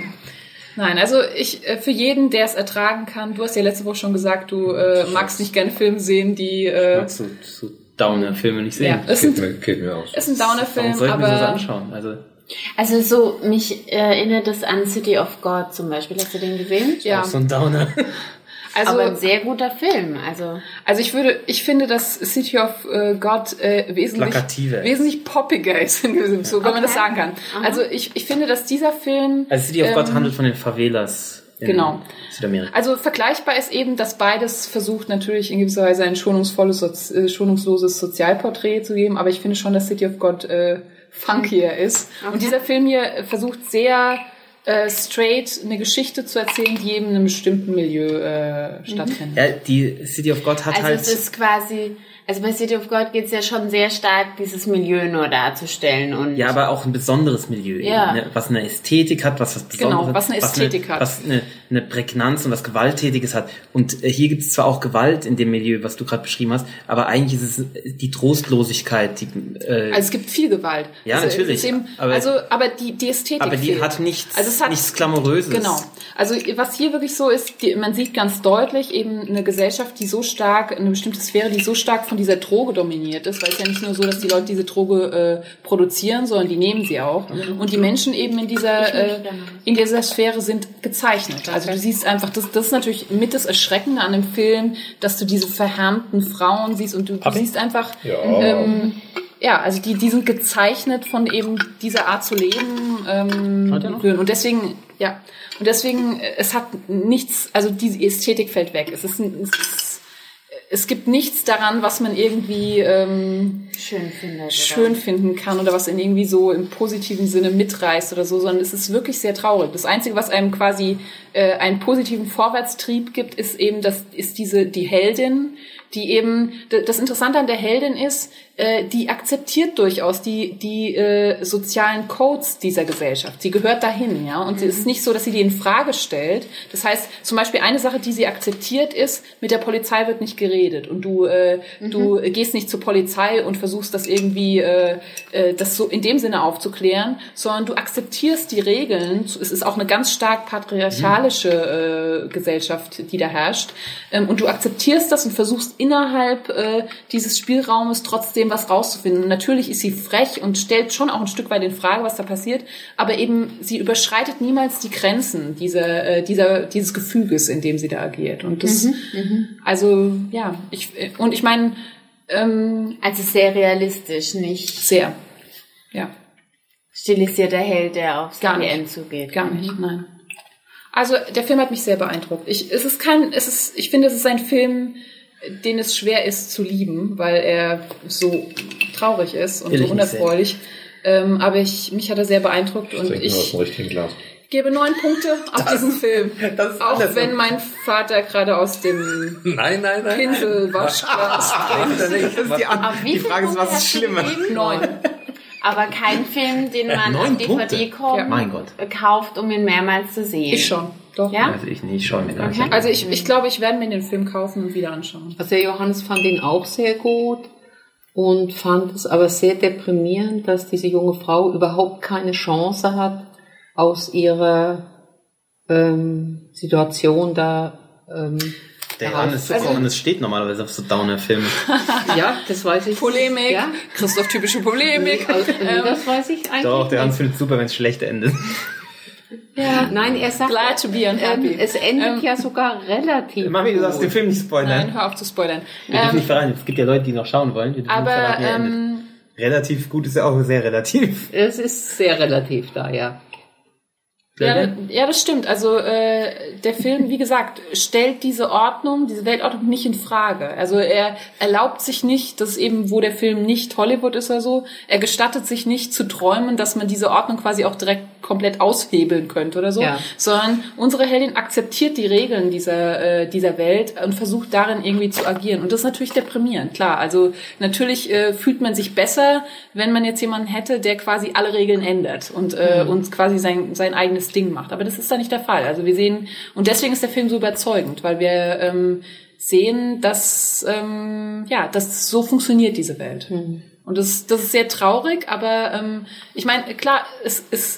Nein, also ich äh, für jeden, der es ertragen kann. Du hast ja letzte Woche schon gesagt, du äh, magst nicht gerne Filme sehen, die äh, Magst du so Downer-Filme nicht ja, sehen? es Geht ist, mir, geht mir aus. ist ein Warum Downer-Film, soll ich mir das aber anschauen? Also Also so, mich erinnert das an City of God zum Beispiel. Hast du den gesehen? ja, auch so ein Downer. also Aber ein sehr guter Film. Also also ich würde, ich finde, dass City of äh, God äh, wesentlich Plakativer ist. wesentlich poppiger ist, so wenn man Okay. das sagen kann. Aha. Also ich ich finde, dass dieser Film Also City of God ähm, handelt von den Favelas in genau. Südamerika. Also vergleichbar ist eben, dass beides versucht natürlich in gewisser Weise ein schonungsvolles, Sozi- äh, schonungsloses Sozialporträt zu geben, aber ich finde schon, dass City of God äh, funkier ist. Okay. Und dieser Film hier versucht sehr äh, straight eine Geschichte zu erzählen, die eben in einem bestimmten Milieu äh, stattfindet. Ja, die City of God hat Also halt... es ist quasi, also bei City of God geht es ja schon sehr stark, dieses Milieu nur darzustellen und Ja, aber auch ein besonderes Milieu, Ja. eben, ne? Was eine Ästhetik hat, was was Besonderes, Genau, was eine Ästhetik hat. was eine, eine Prägnanz und was Gewalttätiges hat. Und äh, hier gibt es zwar auch Gewalt in dem Milieu, was du gerade beschrieben hast, aber eigentlich ist es die Trostlosigkeit, die, äh, Also es gibt viel Gewalt. Ja, also, es natürlich, ist Eben, aber- also, aber die, die Ästhetik aber die fehlt. hat nichts, Also es hat- nichts Glamouröses. Genau. Also was hier wirklich so ist, die, man sieht ganz deutlich eben eine Gesellschaft, die so stark, eine bestimmte Sphäre, die so stark von dieser Droge dominiert ist, weil es ja nicht nur so, dass die Leute diese Droge äh, produzieren, sondern die nehmen sie auch. Und die Menschen eben in dieser äh, in dieser Sphäre sind gezeichnet. Also du siehst einfach, das, das ist natürlich mit das Erschreckende an dem Film, dass du diese verhärmten Frauen siehst und du, du siehst einfach Ja. ähm, ja, also die, die sind gezeichnet von eben dieser Art zu leben. Ähm, Hat er noch? und deswegen, ja, und deswegen, äh, es hat nichts, also diese Ästhetik fällt weg. Es ist, ein, es, ist, es gibt nichts daran, was man irgendwie ähm, schön findet. schön oder? finden kann oder was in irgendwie so im positiven Sinne mitreißt oder so, sondern es ist wirklich sehr traurig. Das Einzige, was einem quasi äh, einen positiven Vorwärtstrieb gibt, ist eben, das ist diese die Heldin, die eben, das Interessante an der Heldin ist, äh, die akzeptiert durchaus die die äh, sozialen Codes dieser Gesellschaft. Sie gehört dahin, ja, und mhm. es ist nicht so, dass sie die in Frage stellt. Das heißt, zum Beispiel eine Sache, die sie akzeptiert, ist: Mit der Polizei wird nicht geredet und du äh, mhm. du gehst nicht zur Polizei und versuchst das irgendwie äh, äh, das so in dem Sinne aufzuklären, sondern du akzeptierst die Regeln. Es ist auch eine ganz stark patriarchalische äh, Gesellschaft, die da herrscht, ähm, und du akzeptierst das und versuchst innerhalb äh, dieses Spielraumes trotzdem was rauszufinden. Natürlich ist sie frech und stellt schon auch ein Stück weit in Frage, was da passiert, aber eben sie überschreitet niemals die Grenzen dieser, äh, dieser, dieses Gefüges, in dem sie da agiert. Und das, Mhm, also, ja, ich, und ich meine, ähm, Also sehr realistisch, nicht sehr, ja, stilisierter Held, der aufs Gar Happy nicht. End zugeht. gar nicht, nein. Also, der Film hat mich sehr beeindruckt. Ich, es ist kein, es ist, ich finde, es ist ein Film, den es schwer ist zu lieben, weil er so traurig ist und Will so ich nicht unerfreulich. Ähm, aber ich, mich hat er sehr beeindruckt und Trinken wir aus ich dem richtigen Glas. gebe neun Punkte auf diesen Film. Das ist Auch andersrum. wenn mein Vater gerade aus dem Nein, nein, nein. Pinselwaschglas trinkt. Das ist die, Aber wie die viele Frage ist, Punkte was ist hast du schlimmer? gegeben? Neun. Aber kein Film, den man neun auf D V D Punkte? kommt, Ja. Mein Gott. kauft, um ihn mehrmals zu sehen. Ich schon, doch. Ja? Also ich nicht, ich schaue mir gar nicht Okay. an. Also ich, ich glaube, ich werde mir den Film kaufen und wieder anschauen. Also der Johannes fand ihn auch sehr gut und fand es aber sehr deprimierend, dass diese junge Frau überhaupt keine Chance hat, aus ihrer ähm, Situation da ähm, Der herauszukommen. Johannes, also, Johannes steht normalerweise auf so Downer-Filmen. Ja, das weiß ich. Polemik, Ja, Christoph typische Polemik. also, nee, das weiß ich eigentlich Doch, der Hans nicht. findet es super, wenn es schlecht endet. Ja, nein, er sagt, Glad to be unhappy. ähm, es endet Ähm, ja sogar relativ Mami, du darfst den Film nicht spoilern. Nein, hör auf zu spoilern. Wir dürfen Ähm, nicht verraten. Es gibt ja Leute, die noch schauen wollen. Wir dürfen nicht aber verraten, wie er endet. ähm, Relativ gut ist ja auch sehr relativ. Es ist sehr relativ da, ja. ja, ja, das stimmt. Also äh, der Film, wie gesagt, stellt diese Ordnung, diese Weltordnung nicht in Frage. Also er erlaubt sich nicht, dass eben, wo der Film nicht Hollywood ist oder so, er gestattet sich nicht zu träumen, dass man diese Ordnung quasi auch direkt komplett aushebeln könnte oder so, Ja. sondern unsere Heldin akzeptiert die Regeln dieser äh, dieser Welt und versucht darin irgendwie zu agieren. Und das ist natürlich deprimierend, klar. Also natürlich äh, fühlt man sich besser, wenn man jetzt jemanden hätte, der quasi alle Regeln ändert und äh, Mhm. und quasi sein sein eigenes Ding macht. Aber das ist da nicht der Fall. Also wir sehen, und deswegen ist der Film so überzeugend, weil wir ähm, sehen, dass ähm, ja, dass so funktioniert diese Welt. Mhm. Und das das ist sehr traurig, aber ähm, ich meine, klar, es ist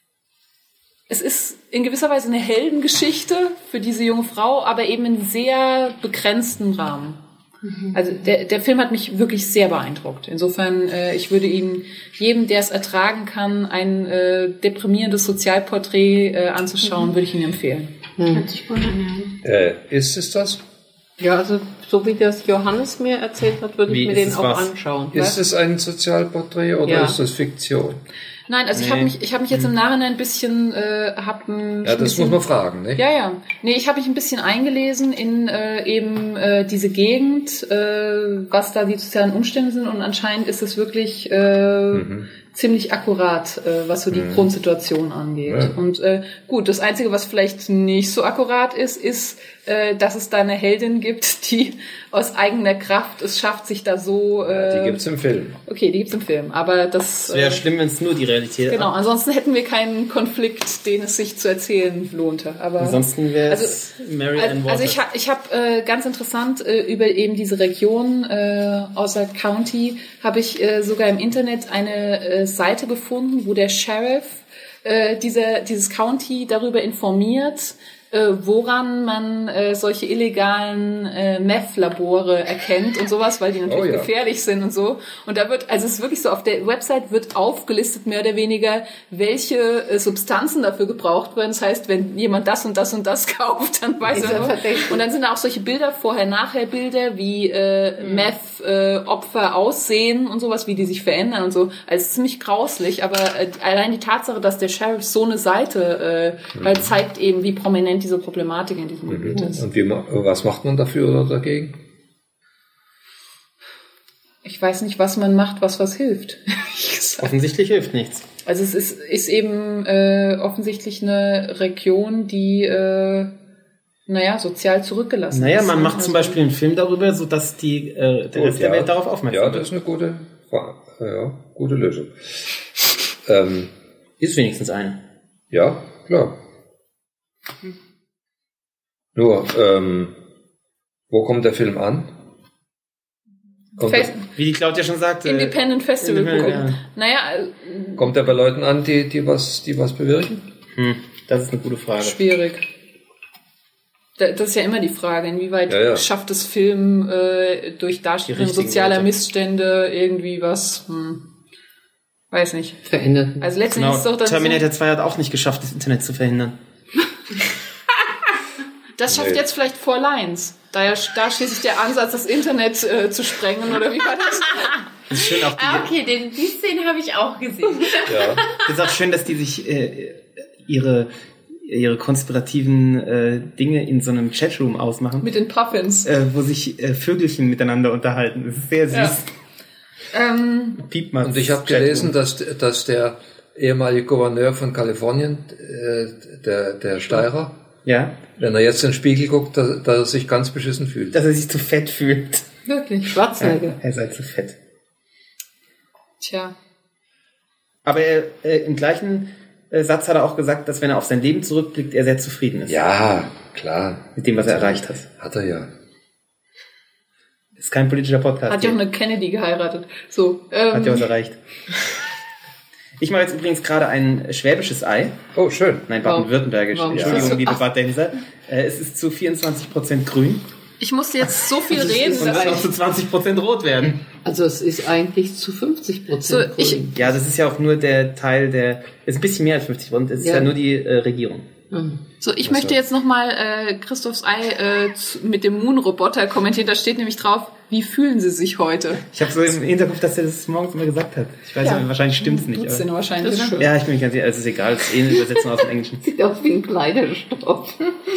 Es ist in gewisser Weise eine Heldengeschichte für diese junge Frau, aber eben in sehr begrenztem Rahmen. Also der, der Film hat mich wirklich sehr beeindruckt. Insofern, äh, ich würde ihn jedem, der es ertragen kann, ein äh, deprimierendes Sozialporträt äh, anzuschauen, würde ich ihn empfehlen. Hört sich gut an, ja. Äh, ist es das? Ja, also so wie das Johannes mir erzählt hat, würde Wie, ich mir ist den es auch was? anschauen. Ist es ein Sozialporträt oder Ja. ist das Fiktion? Nein, also ich Nee. habe mich, ich habe mich jetzt im Nachhinein ein bisschen, äh, hab ein, Ja, ein das bisschen, muss man fragen, ne? Ja, ja. Nee, ich habe mich ein bisschen eingelesen in äh, eben äh, diese Gegend, äh, was da die sozialen Umstände sind, und anscheinend ist es wirklich äh, Mhm. ziemlich akkurat, äh, was so die Mhm. Grundsituation angeht. Ja. Und äh, gut, das Einzige, was vielleicht nicht so akkurat ist, ist, äh, dass es da eine Heldin gibt, die aus eigener Kraft es schafft, sich da so... Äh, Die gibt's im Film. Okay, die gibt's im Film, aber das... Es wäre äh, schlimm, wenn es nur die Realität Genau, ansonsten hätten wir keinen Konflikt, den es sich zu erzählen lohnte. Aber Ansonsten wäre es Mary Ann also, also Waters. ich habe ich hab, äh, ganz interessant äh, über eben diese Region äh, außer County habe ich äh, sogar im Internet eine äh, Seite gefunden, wo der Sheriff äh, dieser dieses County darüber informiert, äh, woran man äh, solche illegalen äh, Meth-Labore erkennt und sowas, weil die natürlich Oh ja. gefährlich sind und so. Und da wird, also es ist wirklich so, auf der Website wird aufgelistet, mehr oder weniger, welche äh, Substanzen dafür gebraucht werden. Das heißt, wenn jemand das und das und das kauft, dann weiß Ist er er nur. verdächtig. Und dann sind da auch solche Bilder, Vorher-Nachher-Bilder, wie äh, Meth-Opfer äh, aussehen und sowas, wie die sich verändern und so. Also es ist ziemlich grauslich, aber äh, allein die Tatsache, dass der Sheriff so eine Seite äh, halt zeigt eben, wie prominent diese Problematik in diesem Gebiet ist. Und wie, ma- was macht man dafür oder dagegen? Ich weiß nicht, was man macht, was was hilft. Offensichtlich hilft nichts. Also es ist, ist eben äh, offensichtlich eine Region, die äh, naja, sozial zurückgelassen Naja, ist. man macht Also- zum Beispiel einen Film darüber, sodass die, äh, der Gut, Rest der ja. Welt darauf aufmerksam Ja, wird. das ist eine gute, Fra- ja, gute Lösung. Ähm, Ist wenigstens eine. ja, klar. Nur, ähm, wo kommt der Film an? Kommt, Fest, Wie die Claudia schon sagte. Independent Festival Independent, gucken. ja. Naja, er, kommt er bei Leuten an, die, die was, die was bewirken? Hm, das ist eine gute äh, Frage. schwierig. Da- Das ist ja immer die Frage, inwieweit Ja, ja. schafft es Film äh, durch Darstellung richtigen sozialer Leute. Missstände irgendwie was, hm, weiß nicht. Verändert. Also letztendlich Genau, ist doch dann Terminator so, zwei hat auch nicht geschafft, das Internet zu verhindern. das schafft Nee. jetzt vielleicht Four Lines. Da, ja, da schließlich der Ansatz, das Internet äh, zu sprengen, oder wie war das? Es ist schön, auch die, Ah, okay, den, die Szene habe ich auch gesehen. Ja. es ist auch schön, dass die sich äh, ihre ihre konspirativen äh, Dinge in so einem Chatroom ausmachen, Mit den Puffins. äh, wo sich äh, Vögelchen miteinander unterhalten. Das ist sehr süß. Ja. Ähm, Piepmatz Und ich habe Chatroom. gelesen, dass, dass der ehemalige Gouverneur von Kalifornien, äh, der, der Steirer, Ja, wenn er jetzt in den Spiegel guckt, dass, dass er sich ganz beschissen fühlt. dass er sich zu fett fühlt. Wirklich. Schwarzenegger. Er sei zu fett. Tja. Aber er, äh, im gleichen äh, Satz hat er auch gesagt, dass wenn er auf sein Leben zurückblickt, er sehr zufrieden ist. Ja, klar. Mit dem, was er erreicht hat. Hat er ja. Ist kein politischer Podcast. Hat ja auch hier. eine Kennedy geheiratet. So. Ähm, Hat ja was erreicht. Ich mache jetzt übrigens gerade ein schwäbisches Ei. Oh, schön. Nein, baden-württembergisch. Warum? Entschuldigung, Ja. liebe Badenser. Äh, es ist zu vierundzwanzig Prozent grün ich musste jetzt so viel reden. und es dass soll auch ich, zu zwanzig Prozent rot werden. Also es ist eigentlich zu fünfzig Prozent. So, ich- grün. Ja, das ist ja auch nur der Teil der, ist ein bisschen mehr als fünfzig Prozent, es ist ja, Ja. nur die äh, Regierung. Hm. so, ich möchte jetzt nochmal äh, Christophs Ei äh, zu, mit dem Moon-Roboter kommentieren. Da steht nämlich drauf, wie fühlen Sie sich heute? Ich habe so im Hinterkopf, dass er das morgens immer gesagt hat. Ich weiß ja, wahrscheinlich stimmt's nicht. Tut's Aber, denn wahrscheinlich, Das ist ne? schön. ja, ich bin mir ganz sicher, es ist egal, es ist eh eine Übersetzung aus dem Englischen. Sieht aus wie ein Kleiderstoff.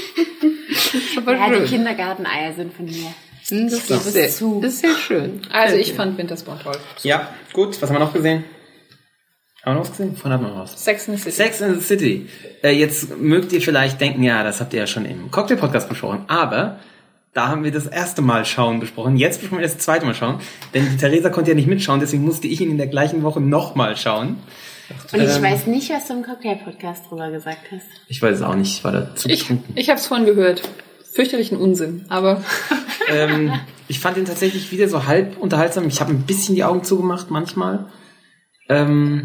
Aber Ja, die schön. Kindergarteneier sind von mir. Hm, Das, gebe ist es sehr, zu. das ist sehr schön. Also ich fand Wintersporn toll. Ja, gut, was haben wir noch gesehen? Haben wir noch was gesehen? Vorhin hat man noch was. Sex and the City. Sex in the City. Äh, jetzt mögt ihr vielleicht denken, ja, das habt ihr ja schon im Cocktail-Podcast besprochen, aber da haben wir das erste Mal Schauen besprochen. Jetzt besprechen wir das zweite Mal Schauen, denn die Theresa konnte ja nicht mitschauen, deswegen musste ich ihn in der gleichen Woche nochmal schauen. Und ich Ähm. weiß nicht, was du im Cocktail-Podcast drüber gesagt hast. Ich weiß es auch nicht, ich war da zu Ich, betrunken. ich habe es vorhin gehört. Fürchterlichen Unsinn, aber ähm, ich fand ihn tatsächlich wieder so halb unterhaltsam. Ich habe ein bisschen die Augen zugemacht manchmal. Ähm,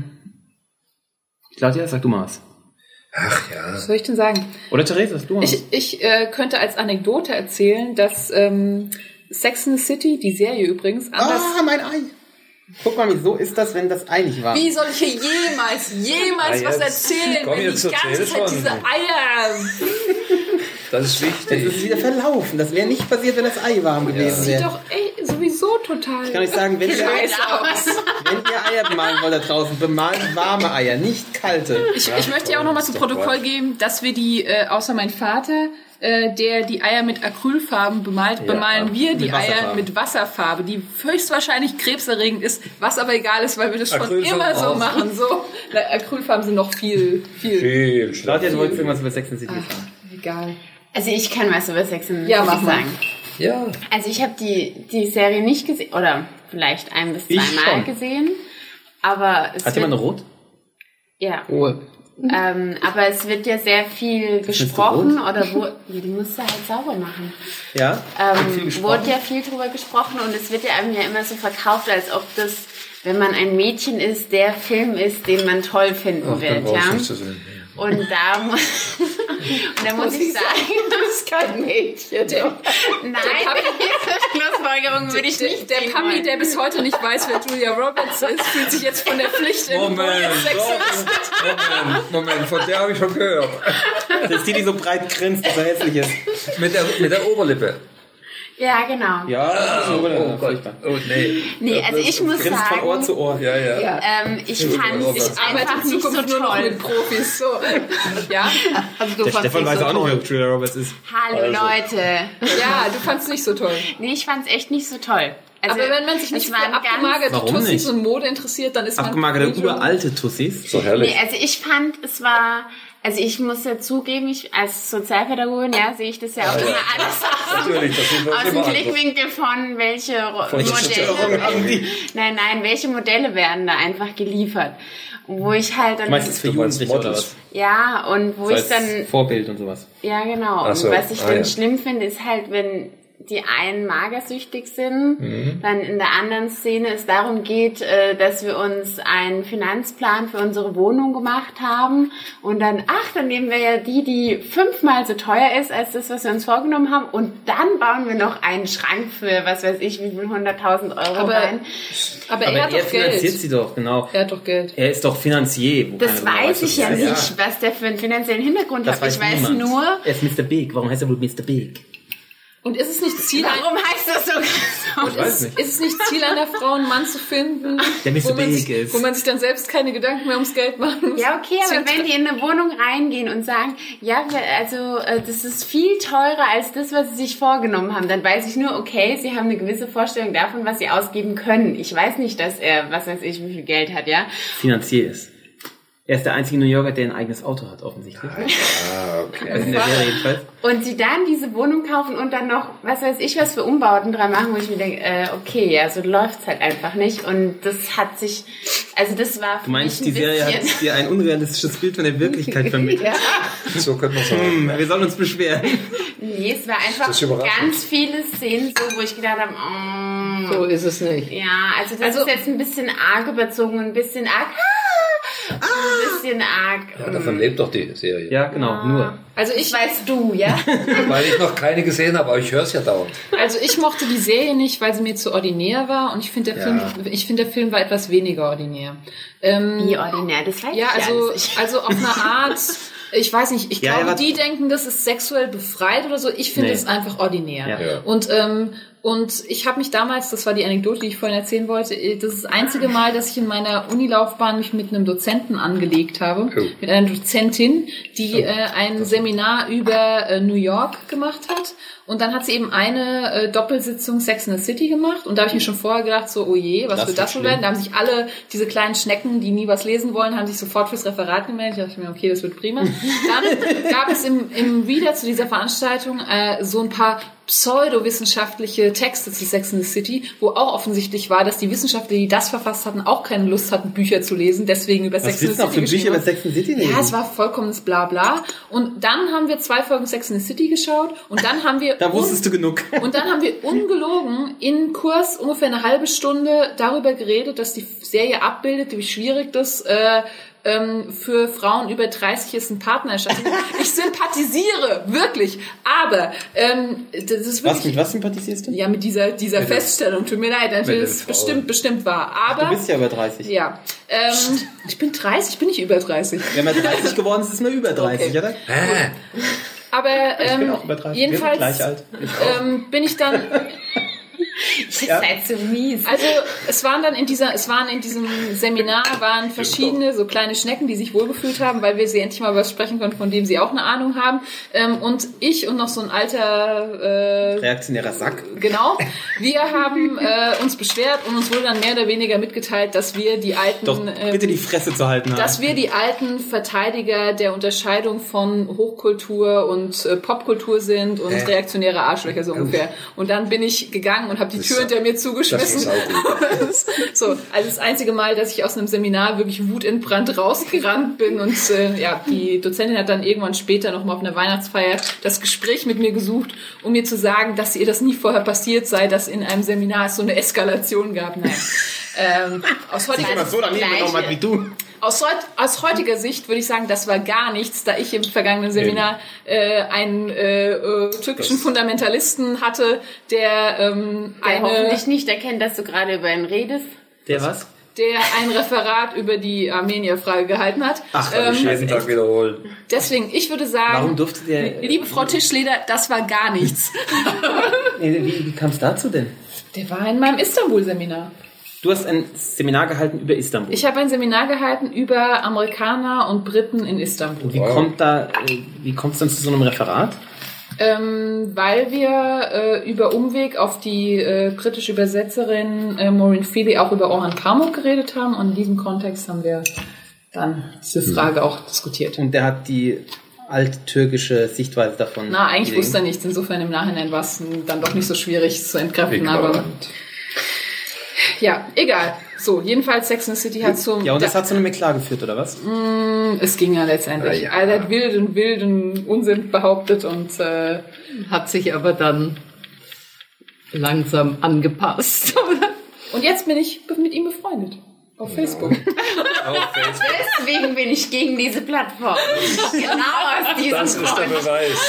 Claudia, sag du mal was. Ach ja. was soll ich denn sagen? Oder Theresa, sag du mal was. Ich, ich äh, könnte als Anekdote erzählen, dass ähm, Sex and the City, die Serie übrigens, anders... Ah, mein Ei. Guck mal, wieso ist das, wenn das Ei nicht war? Wie soll ich hier jemals, jemals Ah, was jetzt. erzählen, Komm, wenn jetzt die ganze erzähl Zeit schon. diese Eier... Das ist Das wichtig. ist wieder verlaufen. Das wäre nicht passiert, wenn das Ei warm gewesen Sieht wäre. doch ey, sowieso total... Ich kann euch sagen, wenn ihr, scheiße aus. wenn ihr Eier bemalen wollt da draußen, bemalt warme Eier, nicht kalte. Ich, ich möchte ja auch nochmal zu Protokoll geben, dass wir die, äh, außer mein Vater, äh, der die Eier mit Acrylfarben bemalt, bemalen wir die mit Eier Wasserfarbe. mit Wasserfarbe, die höchstwahrscheinlich krebserregend ist, was aber egal ist, weil wir das schon Acrylfarben immer so auch. machen. So. Na, Acrylfarben sind noch viel, viel Viel Claudia, du schlimmer. wolltest irgendwas über Sex and the City sagen. egal. Also ich kann was über Sex and the Ja, City mach mal. sagen. Ja. Also ich habe die, die Serie nicht gesehen, oder vielleicht ein bis Ich zweimal schon. gesehen. Aber es Hat wird, jemand eine Rot? ja, Ruhe. ähm, aber es wird ja sehr viel gesprochen oder wo, die musst du halt sauber machen. Ja. Wird viel Ähm, gesprochen? wurde ja viel drüber gesprochen und es wird ja einem ja immer so verkauft, als ob das, wenn man ein Mädchen ist, der Film ist, den man toll finden Ach, dann wird, brauchst ja. du nicht zu sehen. Und da muss, und da muss ich sagen, du bist kein Mädchen. nein, diese Schlussfolgerung würde ich Der, nicht der ziehen Pami, wollen. der bis heute nicht weiß, wer Julia Roberts ist, fühlt sich jetzt von der Pflicht in Moment, Sex Moment, Moment, von der habe ich schon gehört. Das ist die, die so breit grinst, die so hässlich ist. Mit der, mit der Oberlippe. Ja, genau. Ja, so, Oh Gott. Oh nee. Nee, also ich muss Grinst von Ohr sagen, zu Ohr. Ja, ja. Ja. ähm, ich fand Ich es arbeite einfach in nicht so Zukunft nur noch toll. mit Profis. So. Ja? Also du Der fandst Stefan nicht weiß so auch nicht, toll. wer Julia Roberts ist. Hallo Leute. Ja, du fandst nicht so toll. Nee, ich fand's echt nicht so toll. Also, Aber wenn man sich es nicht für waren ganz- abgemagerte Warum Tussis nicht? und Mode interessiert, dann ist man... Abgemagerte, uralte Tussis. So herrlich. Nee, also ich fand, es war, also ich muss ja zugeben, ich als Sozialpädagogin, ja, sehe ich das ja auch immer alles aus, Natürlich, das sind wir aus dem immer anders. Blickwinkel von welche Ro- Welche Störungen haben Modelle, die? nein, nein, welche Modelle werden da einfach geliefert, wo ich halt dann, Meistens für Du meinst Jugendliche oder Models. was? ja, und wo So ich als dann, Vorbild und sowas. ja genau, Ach so, und was ich ah, dann ja. schlimm finde, ist halt, wenn die einen magersüchtig sind, Mhm. dann in der anderen Szene es darum geht, äh, dass wir uns einen Finanzplan für unsere Wohnung gemacht haben und dann, ach, dann nehmen wir ja die, die fünfmal so teuer ist als das, was wir uns vorgenommen haben und dann bauen wir noch einen Schrank für, was weiß ich, wie viel hunderttausend Euro Aber, rein. aber, Aber er hat er doch finanziert Geld. sie doch, genau. Er hat doch Geld. Er ist doch Finanzier. Wo Das keiner genau weiß ich ja was das ist. nicht, was der für einen finanziellen Hintergrund Das hat. Ich weiß niemand. nur, Er ist Mister Big. Warum heißt er wohl Mister Big? Und ist es nicht Ziel... ein- warum heißt das so? Ich weiß nicht. Ist es nicht Ziel einer Frau, einen Mann zu finden, Der Mister wo man, Big sich, ist. wo man sich dann selbst keine Gedanken mehr ums Geld machen muss? Ja, okay, aber wenn die in eine Wohnung reingehen und sagen, ja, wir- also äh, das ist viel teurer als das, was sie sich vorgenommen haben, dann weiß ich nur, okay, sie haben eine gewisse Vorstellung davon, was sie ausgeben können. Ich weiß nicht, dass er, was weiß ich, wie viel Geld hat, ja. Finanzier ist. Er ist der einzige New Yorker, der ein eigenes Auto hat, offensichtlich. Ah, okay. Also in der Serie jedenfalls. Und sie dann diese Wohnung kaufen und dann noch, was weiß ich, was für Umbauten dran machen, wo ich mir denke, äh, okay, ja, so läuft's halt einfach nicht. Und das hat sich, also das war für Du meinst, mich die ein Serie bisschen, hat dir ein unrealistisches Bild von der Wirklichkeit vermittelt? ja. So können wir sagen. Hm, wir sollen uns beschweren. Nee, es war einfach Das ist überraschend. ganz viele Szenen so, wo ich gedacht habe, oh, So ist es nicht. ja, also das Also- ist jetzt ein bisschen arg überzogen, ein bisschen arg, ah, ein bisschen arg. Ja, davon lebt doch die Serie. Ja, genau, nur. Also Das ich, weißt du, ja? Weil ich noch keine gesehen habe, aber ich höre es ja dauernd. also ich mochte die Serie nicht, weil sie mir zu ordinär war und ich finde der Ja. Film, ich finde der Film war etwas weniger ordinär. Ähm, Wie ordinär, das weiß Ja, ich also, alles nicht. also auf eine Art, ich weiß nicht, ich Ja, glaube, er war- die denken, das ist sexuell befreit oder so. Ich finde Nee. es einfach ordinär. Ja. Ja. Und, ähm, und ich habe mich damals, das war die Anekdote, die ich vorhin erzählen wollte, das ist das einzige Mal, dass ich in meiner Unilaufbahn mich mit einem Dozenten angelegt habe, Oh. mit einer Dozentin, die äh, ein Seminar über äh, New York gemacht hat. Und dann hat sie eben eine äh, Doppelsitzung Sex in the City gemacht. Und da habe ich mir schon vorher gedacht, so, oh je, was Das wird wird das wohl schlimm. werden? Da haben sich alle, diese kleinen Schnecken, die nie was lesen wollen, haben sich sofort fürs Referat gemeldet. Ich dachte mir, okay, das wird prima. Dann gab es im, im Reader zu dieser Veranstaltung äh, so ein paar pseudowissenschaftliche Texte zu Sex in the City, wo auch offensichtlich war, dass die Wissenschaftler, die das verfasst hatten, auch keine Lust hatten, Bücher zu lesen, deswegen über Was Sex in willst the du noch City für Bücher geschrieben über haben. Sex and the City lesen? Ja, es war vollkommenes Blabla. Und dann haben wir zwei Folgen Sex in the City geschaut und dann haben wir Da wusstest du genug. und dann haben wir ungelogen in Kurs ungefähr eine halbe Stunde darüber geredet, dass die Serie abbildet, wie schwierig das äh, ähm, für Frauen über dreißig ist, einen Partner erschaffen. Ich sympathisiere, wirklich. Aber ähm, das ist Was, wirklich... mit was sympathisierst du? Ja, mit dieser, dieser Mit den- Feststellung. Tut mir leid, mit natürlich den ist Frauen. bestimmt, bestimmt wahr. Aber... Du bist ja über dreißig. ja. Ähm, ich bin dreißig, ich bin nicht über dreißig. Wenn man dreißig geworden ist, ist man über dreißig, Okay. oder? Hä? Aber Ich bin ähm, auch über dreißig. Wir sind jedenfalls gleich alt. ähm, bin ich dann... Ihr seid so mies. Also es waren dann in dieser, es waren in diesem Seminar waren verschiedene so kleine Schnecken, die sich wohlgefühlt haben, weil wir sie endlich mal was sprechen konnten, von dem sie auch eine Ahnung haben. Ähm, und ich und noch so ein alter, äh, Reaktionärer Sack. genau, wir haben äh, uns beschwert und uns wurde dann mehr oder weniger mitgeteilt, dass wir die alten, Doch, ähm, bitte die Fresse zu halten haben. dass wir die alten Verteidiger der Unterscheidung von Hochkultur und äh, Popkultur sind und Äh. reaktionäre Arschlöcher so ungefähr. Und dann bin ich gegangen und habe die Das Tür ist- hinter mir Das zugeschmissen. ist auch gut. So, also das einzige Mal, dass ich aus einem Seminar wirklich wutentbrannt rausgerannt bin und äh, ja, die Dozentin hat dann irgendwann später nochmal auf einer Weihnachtsfeier das Gespräch mit mir gesucht, um mir zu sagen, dass ihr das nie vorher passiert sei, dass in einem Seminar es so eine Eskalation gab. Nein. Ähm, aus heutiger Immer so daneben Gleiche. genommen hat wie du. aus, heut, aus heutiger Sicht würde ich sagen, das war gar nichts, da ich im vergangenen Seminar äh, einen äh, äh, türkischen Das- Fundamentalisten hatte, der ähm, Der eine, hoffentlich nicht erkennt, dass du gerade über ihn redest. Der was? der ein Referat über die Armenier-Frage gehalten hat. Ach, Kann ich ähm, jeden Tag wiederholen. deswegen, ich würde sagen, Warum durfte der... liebe Frau Tischleder, das war gar nichts. Wie, wie kam es dazu denn? Der war in meinem Istanbul-Seminar. Du hast ein Seminar gehalten über Istanbul. Ich habe ein Seminar gehalten über Amerikaner und Briten in Istanbul. Wie Wow. kommt da, äh, wie kommt es dann zu so einem Referat? Ähm, weil wir äh, über Umweg auf die äh, britische Übersetzerin äh, Maureen Feely auch über Orhan Pamuk geredet haben und in diesem Kontext haben wir dann diese Frage auch diskutiert. Und der hat die alttürkische Sichtweise davon. Na, eigentlich gelegen. wusste er nichts. Insofern im Nachhinein war es dann doch nicht so schwierig zu entkräften. Aber Ignorant. ja, egal. So, jedenfalls Sex and the City hat zum... Ja, und das da, hat zu einem Eklat geführt, oder was? es ging ja letztendlich. Ja, ja. Also er hat wilden, wilden Unsinn behauptet und äh, Hat sich aber dann langsam angepasst. und jetzt bin ich mit ihm befreundet. Auf Facebook. Auf Facebook. Deswegen bin ich gegen diese Plattform. Genau aus diesem Das ist der Grund. Beweis.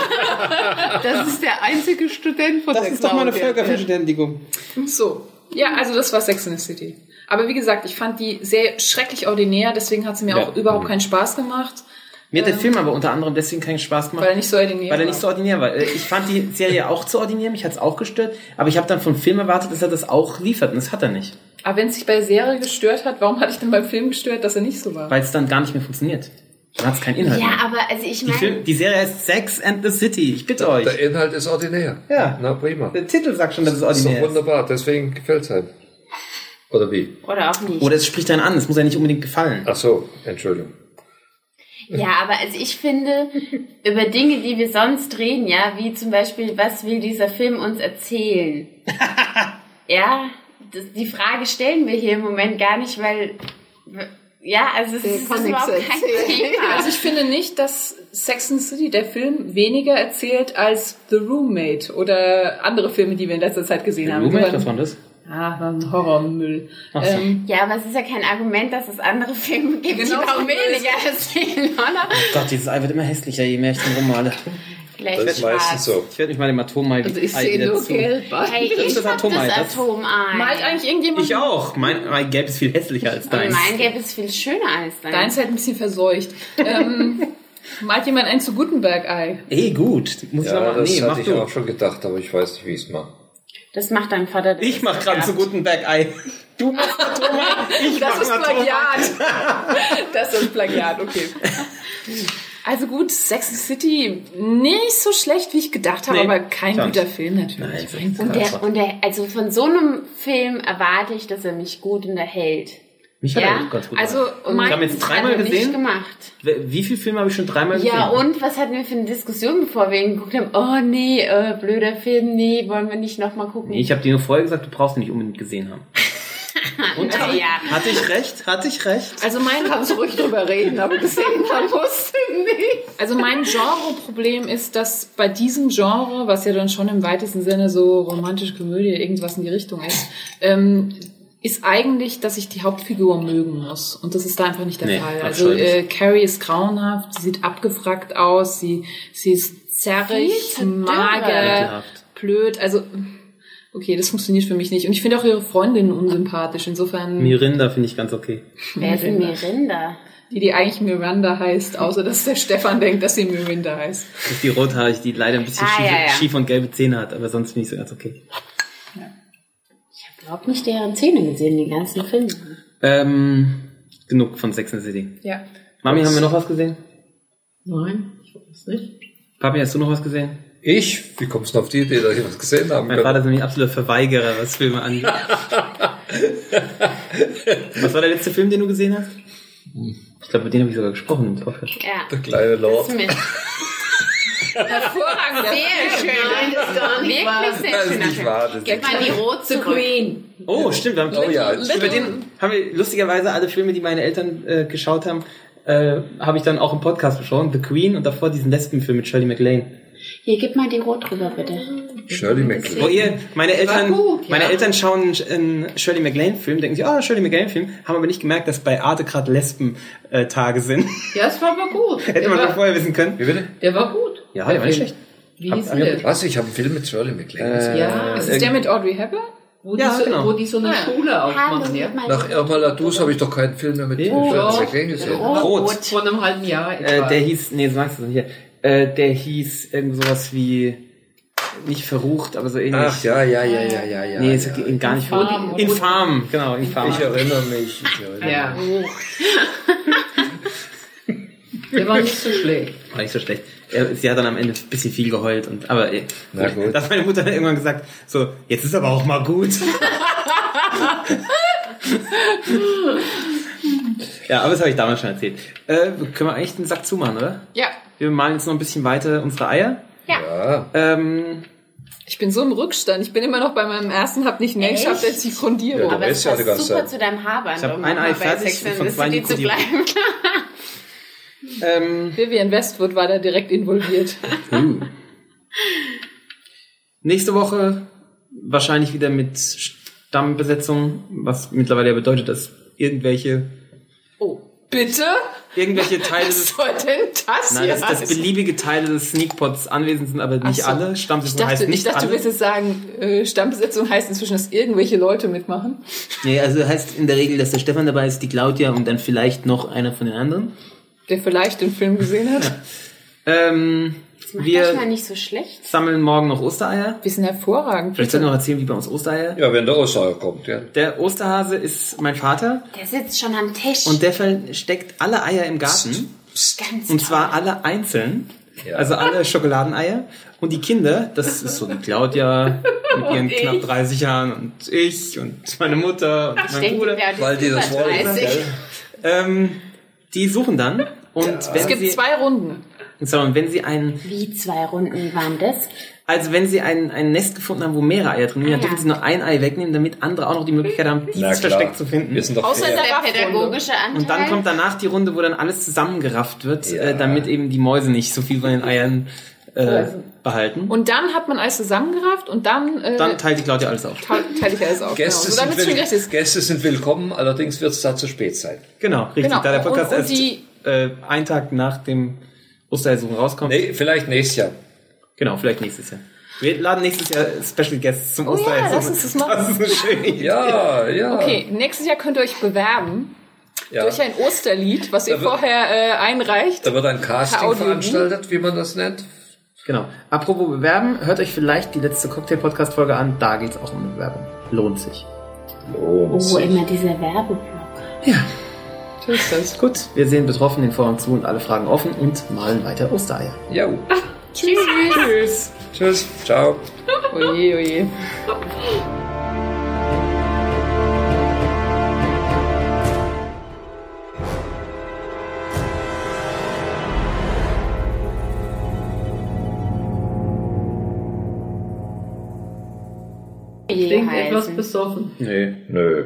Das ist der einzige Student von Das der ist doch mal eine Claudia. Völkerverständigung. So. Ja, also das war Sex and the City. Aber wie gesagt, ich fand die sehr schrecklich ordinär, deswegen hat sie mir Ja. auch überhaupt keinen Spaß gemacht, Mir hat der Film aber unter anderem deswegen keinen Spaß gemacht. weil er nicht so ordinär Weil er war. nicht so ordinär war. Äh, Ich fand die Serie auch zu ordinär, mich hat's auch gestört, aber ich habe dann vom Film erwartet, dass er das auch liefert und das hat er nicht. Aber wenn es sich bei der Serie gestört hat, warum hatte ich denn beim Film gestört, dass er nicht so war? Weil es dann gar nicht mehr funktioniert. Dann hat's keinen Inhalt Ja, mehr. aber also ich Die, meine, Film, die Serie heißt Sex and the City. Ich bitte euch. Der Inhalt ist ordinär. Ja. Na prima. Der Titel sagt schon, dass es Das ist doch ordinär ist. wunderbar, deswegen gefällt es einem. Oder wie? Oder auch nicht. Oder es spricht einen an, es muss ja nicht unbedingt gefallen. Ach so, Entschuldigung. Ja, aber also ich finde, über Dinge, die wir sonst reden, ja, wie zum Beispiel, was will dieser Film uns erzählen? Ja, das, die Frage stellen wir hier im Moment gar nicht, weil, ja, also es ist kann überhaupt nichts kein erzählen. Thema. Also ich finde nicht, dass Sex and the City, der Film, weniger erzählt als The Roommate oder andere Filme, die wir in letzter Zeit gesehen haben. Roommate, was war das? Ah, war ein Horrormüll. Ach so. Ähm, Ja, aber es ist ja kein Argument, dass es andere Filme gibt, Genau die noch so weniger erzählen, oder? Oh Gott, dieses Ei wird immer hässlicher, je mehr ich den rummale. Vielleicht Das ist meistens schwarz. so. Ich werde mich mal dem Atomei Also ich sehe nur gelb. Hey, Das ist ich das hab Atomei, das das- Atomei. malt eigentlich irgendjemand? Ich auch. Mein, mein Gelb ist viel hässlicher als Und deins. mein Gelb ist viel schöner als dein. Deins ist halt ein bisschen verseucht. ähm, malt jemand ein zu Gutenberg-Ei? Ey, gut. Muss ich Ja, nochmal. das Nee, mach hatte ich du. auch schon gedacht, aber ich weiß nicht, wie ich es mache. Das macht dein Vater. das Ich ist mach gerade ja. zu Gutenberg-Ei. Du machst Atomei. Ich Das mach ist ein Atomei. Plagiat. Das ist Plagiat, okay. Also gut, Sex and the City, nicht so schlecht, wie ich gedacht habe, Nee, aber kein gar guter nicht. Film natürlich. Nein, Und der, und der, also von so einem Film erwarte ich, dass er mich gut unterhält. Mich hat Ja, er ganz gut also gemacht. mein, Ich habe jetzt Das dreimal hat er nicht gesehen. gemacht. Wie viele Filme habe ich schon dreimal gesehen? Ja, und was hatten wir für eine Diskussion, bevor wir ihn geguckt haben? Oh nee, äh, blöder Film, nee, wollen wir nicht nochmal gucken? Nee, ich habe dir nur vorher gesagt, du brauchst ihn nicht unbedingt gesehen haben. Und Na ja. hatte ich recht? Hatte ich recht? also mein, Kannst du ruhig drüber reden, aber gesehen haben musst du nicht. also mein Genre-Problem ist, dass bei diesem Genre, was ja dann schon im weitesten Sinne so romantische Komödie, irgendwas in die Richtung ist, ähm, ist eigentlich, dass ich die Hauptfigur mögen muss. Und das ist da einfach nicht der Nee, Fall. Also abscheulich. äh, Carrie ist grauenhaft, sie sieht abgefrackt aus, sie, sie ist zerrig, Viel zu mager, Ekelhaft. blöd. Also, okay, das funktioniert für mich nicht. Und ich finde auch ihre Freundin unsympathisch. Insofern, Mirinda finde ich ganz okay. Wer ist denn Mirinda? die, die eigentlich Miranda heißt, außer dass der Stefan denkt, dass sie Mirinda heißt. Das ist die rothaarig, die leider ein bisschen Ah, schief, ja, ja. schief und gelbe Zähne hat, aber sonst finde ich sie ganz okay. Ich habe überhaupt nicht deren Zähne gesehen, die ganzen Filme. Ähm, genug von Sex and the City. Ja. Mami, haben wir noch was gesehen? Nein, ich weiß nicht. Papi, hast du noch was gesehen? Ich? Wie kommst du auf die Idee, dass ich was gesehen haben Mein kann? Vater ist nämlich absoluter Verweigerer, was Filme angeht. Was war der letzte Film, den du gesehen hast? Ich glaube, mit denen habe ich sogar gesprochen im Vorfeld. Ja. Der kleine Das Lord. ist mir Hervorragend. sehr schön. Nein, das ist gar nicht Wirklich wahr. sehr Das ist schöner nicht Film. wahr. Das Gib ist mal die Rot The zurück. Queen. Oh, stimmt. Wir haben, Oh ja, über den haben wir lustigerweise alle Filme, die meine Eltern äh, geschaut haben, äh, habe ich dann auch im Podcast besprochen. The Queen und davor diesen Lesbenfilm mit Shirley MacLaine. Hier, gib mal die Rot drüber, bitte. Shirley Wo MacLaine. ihr, meine Eltern, gut, meine ja. Eltern schauen einen Shirley MacLaine-Film, denken sich, oh, Shirley MacLaine-Film, haben aber nicht gemerkt, dass bei Arte gerade Lesben-Tage sind. Ja, es war aber gut. Hätte Der man schon war, vorher wissen können. Wie bitte? der war gut. Ja, der war nicht schlecht. Wie Hab- hieß hab- der? Was? Ich habe einen Film mit Shirley MacLaine gesehen. Ja, Ist es der mit Audrey Hepburn? wo, Ja, die so, genau. wo die so eine Schule Hallo, aufmachen, ja? gib mal Nach die Rot Irma Ladus drüber. habe ich doch keinen Film mehr mit Nee, Shirley doch. MacLaine gesehen. Rot. Vor einem halben Jahr Äh, etwa. der hieß, nee, du sagst es nicht hier. Äh, der hieß irgend sowas wie, nicht verrucht, aber so ähnlich. Ach, ja, ja, ja, ja, ja, ja. Nee, ist ja. gar nicht Infam. verrucht. Infam, genau, Infam. Ich erinnere mich. Ich erinnere ja. mich. Der war nicht so schlecht. War nicht so schlecht. Er, sie hat dann am Ende ein bisschen viel geheult und, aber, ey, Na gut. da hat meine Mutter dann irgendwann gesagt, so, jetzt ist aber auch mal gut. Ja, aber das habe ich damals schon erzählt. Äh, können wir eigentlich den Sack zumachen, oder? Ja. Wir malen jetzt noch ein bisschen weiter unsere Eier. Ja. Ähm, Ich bin so im Rückstand. Ich bin immer noch bei meinem ersten, hab nicht mehr Echt? geschafft als die Grundierung. Ja, Aber ist es ja passt die ganze super Zeit. zu deinem Haarband, Ich hab um ein nochmal Ei bei fertig Sex and von the zwei City zu Nikodierung. bleiben. ähm, Vivian Westwood war da direkt involviert. uh. Nächste Woche wahrscheinlich wieder mit Stammbesetzung, was mittlerweile ja bedeutet, dass irgendwelche Oh, bitte? irgendwelche Teile Was des soll denn das Nein, hier das, das heißen? beliebige Teile des Sneakpots anwesend sind, aber nicht Ach so. alle. Ich Stammbesetzung dachte, heißt nicht ich dachte du alle. willst jetzt sagen, äh, Stammbesetzung heißt inzwischen, dass irgendwelche Leute mitmachen. Nee, also heißt in der Regel, dass der Stefan dabei ist, die Claudia und dann vielleicht noch einer von den anderen. Der vielleicht den Film gesehen hat. Ähm, Das macht das mal wir nicht so schlecht. sammeln morgen noch Ostereier. Wir sind hervorragend. Vielleicht soll ich noch erzählen, wie bei uns Ostereier. Ja, wenn der Osterei kommt, ja. Der Osterhase ist mein Vater Der sitzt schon am Tisch. und der versteckt alle Eier im Garten. Ganz Und toll. zwar alle einzeln. Ja. Also alle Schokoladeneier. Und die Kinder, das ist so die Claudia mit ihren knapp dreißig Jahren und ich und meine Mutter und Ich mein denke, Bruder. ja, die Weil die ist das über wollen. dreißig. Gell? Ähm, die suchen dann. Und wenn Es gibt sie, zwei Runden. so, und wenn sie ein, Wie zwei Runden waren das? also wenn sie ein, ein Nest gefunden haben, wo mehrere Eier drin sind, dann Ah, ja. dürfen sie nur ein Ei wegnehmen, damit andere auch noch die Möglichkeit haben, Na dieses klar. Versteck zu finden. Wir sind doch Außer fair. der Der Raffrunde. pädagogische Anteil. Und dann kommt danach die Runde, wo dann alles zusammengerafft wird, Ja. äh, damit eben die Mäuse nicht so viel von den Eiern äh, behalten. Und dann hat man alles zusammengerafft und dann, äh, Dann teilt die Claudia alles auf. teile teil ich alles auf. Gäste, genau. So, damit es sind schon will, gerecht ist. Gäste sind willkommen, allerdings wird es da zu spät sein. Genau, richtig. Genau. Da der Podcast Und- und erst die- äh, einen Tag nach dem Ostersuchen rauskommt. Nee, vielleicht nächstes Jahr. Genau, vielleicht nächstes Jahr. Wir laden nächstes Jahr Special Guests zum Oh ja, Ostersuchen. lass uns das machen. Das ist eine schöne Idee. Ja, ja. Okay, nächstes Jahr könnt ihr euch bewerben ja. durch ein Osterlied, was ihr Da wird- vorher äh, einreicht. Da wird ein Casting Per Audio. veranstaltet, wie man das nennt. Genau. Apropos Bewerben, hört euch vielleicht die letzte Cocktail-Podcast-Folge an. Da geht's auch um Bewerbung. Lohnt sich. Lohnt Oh, sich. immer dieser Werbeblock. So ist das. Gut, wir sehen betroffen den Vorhang zu und alle Fragen offen und malen weiter Ostereier. Ja. Tschüss. Tschüss. Tschüss. Ciao. Oje, oje. Klingt heißen. etwas besoffen. Nö. Nö.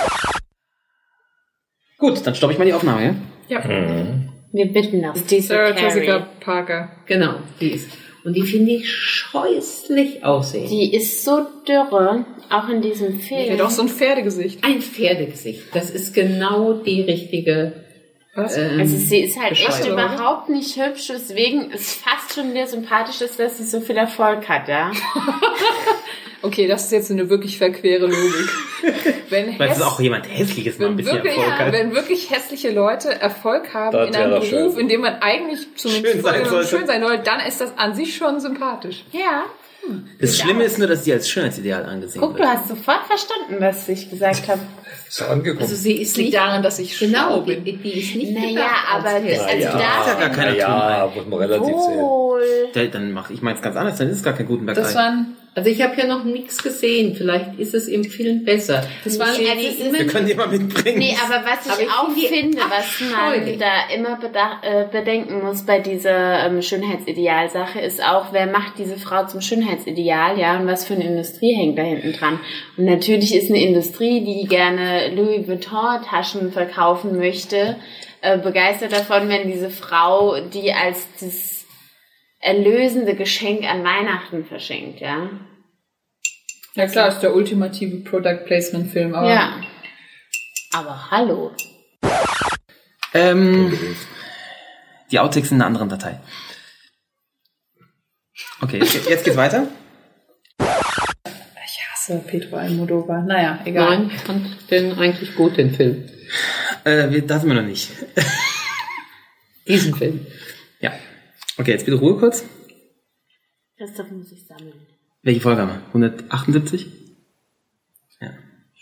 Gut, dann stoppe ich mal die Aufnahme, ja? Ja. Wir bitten das. Diese Sarah Carrie. Jessica Parker. Genau, die ist. Und die finde ich scheußlich aussehen. Die ist so dürre, auch in diesem Die Film. hat auch so ein Pferdegesicht. Ein Pferdegesicht. Das ist genau die richtige. Was? Ähm, Also sie ist halt echt Beschreibung. überhaupt nicht hübsch, deswegen ist fast schon wieder sympathisch ist, dass sie so viel Erfolg hat, ja. Okay, das ist jetzt eine wirklich verquere Logik. Wenn, Weil es ist häss- auch jemand Hässliches mal ein wenn, bisschen wirklich, Erfolg hat. wenn wirklich hässliche Leute Erfolg haben Das in wäre einem doch Beruf, schön. in dem man eigentlich zumindest Schön sein voll- sollte. schön sein soll, dann ist das an sich schon sympathisch. Ja. Das Schlimme ist nur, dass sie als Schönheitsideal angesehen Guck, du wird. hast sofort verstanden, was ich gesagt habe. Ist angekommen. Also sie ist Es liegt nicht daran, dass ich genau, schlau die, bin. die die ist nicht Naja, gedacht als aber hässlich. also ja, da- ist ja gar keiner ja, muss man relativ sehen. Wohl. Der, dann mach ich meins ganz anders, dann ist es gar kein Gutenberg. Das waren, Also ich habe ja noch nichts gesehen. Vielleicht ist es im Film besser. Das waren- Ich sehe also die es ist- immer Wir können die mal mitbringen. Nee, aber was ich, Aber ich auch finde die finde, was man abscheulich. da immer bedach, äh, bedenken muss bei dieser ähm, Schönheitsideal-Sache, ist auch, wer macht diese Frau zum Schönheitsideal, ja, und was für eine Industrie hängt da hinten dran. Und natürlich ist eine Industrie, die gerne Louis Vuitton-Taschen verkaufen möchte, äh, begeistert davon, wenn diese Frau die als das erlösende Geschenk an Weihnachten verschenkt, ja. ja klar, ist der ultimative Product Placement Film, aber Ja. Aber hallo. Ähm, die Outtakes in einer anderen Datei. Okay, jetzt, jetzt geht's weiter. ich hasse Pedro Almodovar. Naja, egal. Nein, ich fand den eigentlich gut, den Film. Äh, wir, da sind wir noch nicht. Diesen Film. Ja. Okay, jetzt bitte Ruhe kurz. Christoph muss ich sammeln. Welche Folge haben wir? hundertachtundsiebzig? Ja.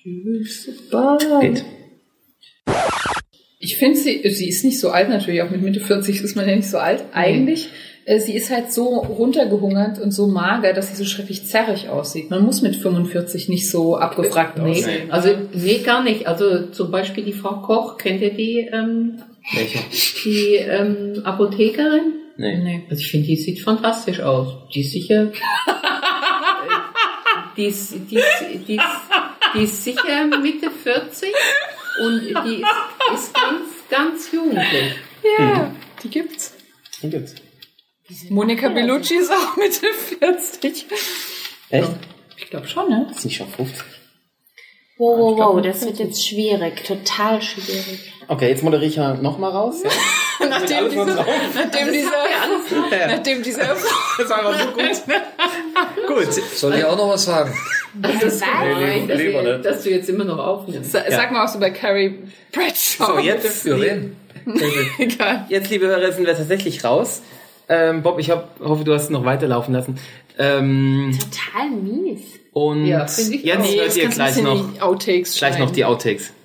Geht. Ich finde sie, sie ist nicht so alt natürlich, auch mit Mitte vierzig ist man ja nicht so alt. Eigentlich, äh, sie ist halt so runtergehungert und so mager, dass sie so schrecklich zerrig aussieht. Man muss mit fünfundvierzig nicht so abgefragt Nee, aussehen. also nee, gar nicht. Also zum Beispiel die Frau Koch, kennt ihr die, ähm, Welche? die ähm, Apothekerin? Nee. Nee. Also ich finde, die sieht fantastisch aus. Die ist sicher. äh, die, ist, die, ist, die, ist, die ist sicher Mitte vierzig und die ist, ist ganz, ganz jugendlich. Ja, die gibt's. Den gibt's. Monica Bellucci ist auch Mitte vierzig. Echt? Ich glaube schon, ne? Ist nicht schon fünfzig? Wow, wow, wow, das wird jetzt schwierig, total schwierig. Okay, jetzt moderiere ich ja nochmal raus. Ja? Nachdem, alles diese, noch drauf. nachdem, dieser, nachdem dieser Das war einfach so gut. Gut. Soll ich auch noch was sagen? Das ist Nee, dass, lieber du, nicht. dass du jetzt immer noch aufnimmst. Sa Sag mal was über Carrie Bradshaw. So, jetzt, Für wen? Egal. jetzt, liebe Hörer, sind wir tatsächlich raus. Ähm, Bob, ich hab, hoffe, du hast es noch weiterlaufen lassen. Ähm, Total mies. und Ja, finde ich jetzt auch. hört ihr gleich noch, die Outtakes gleich noch schneiden. die Outtakes.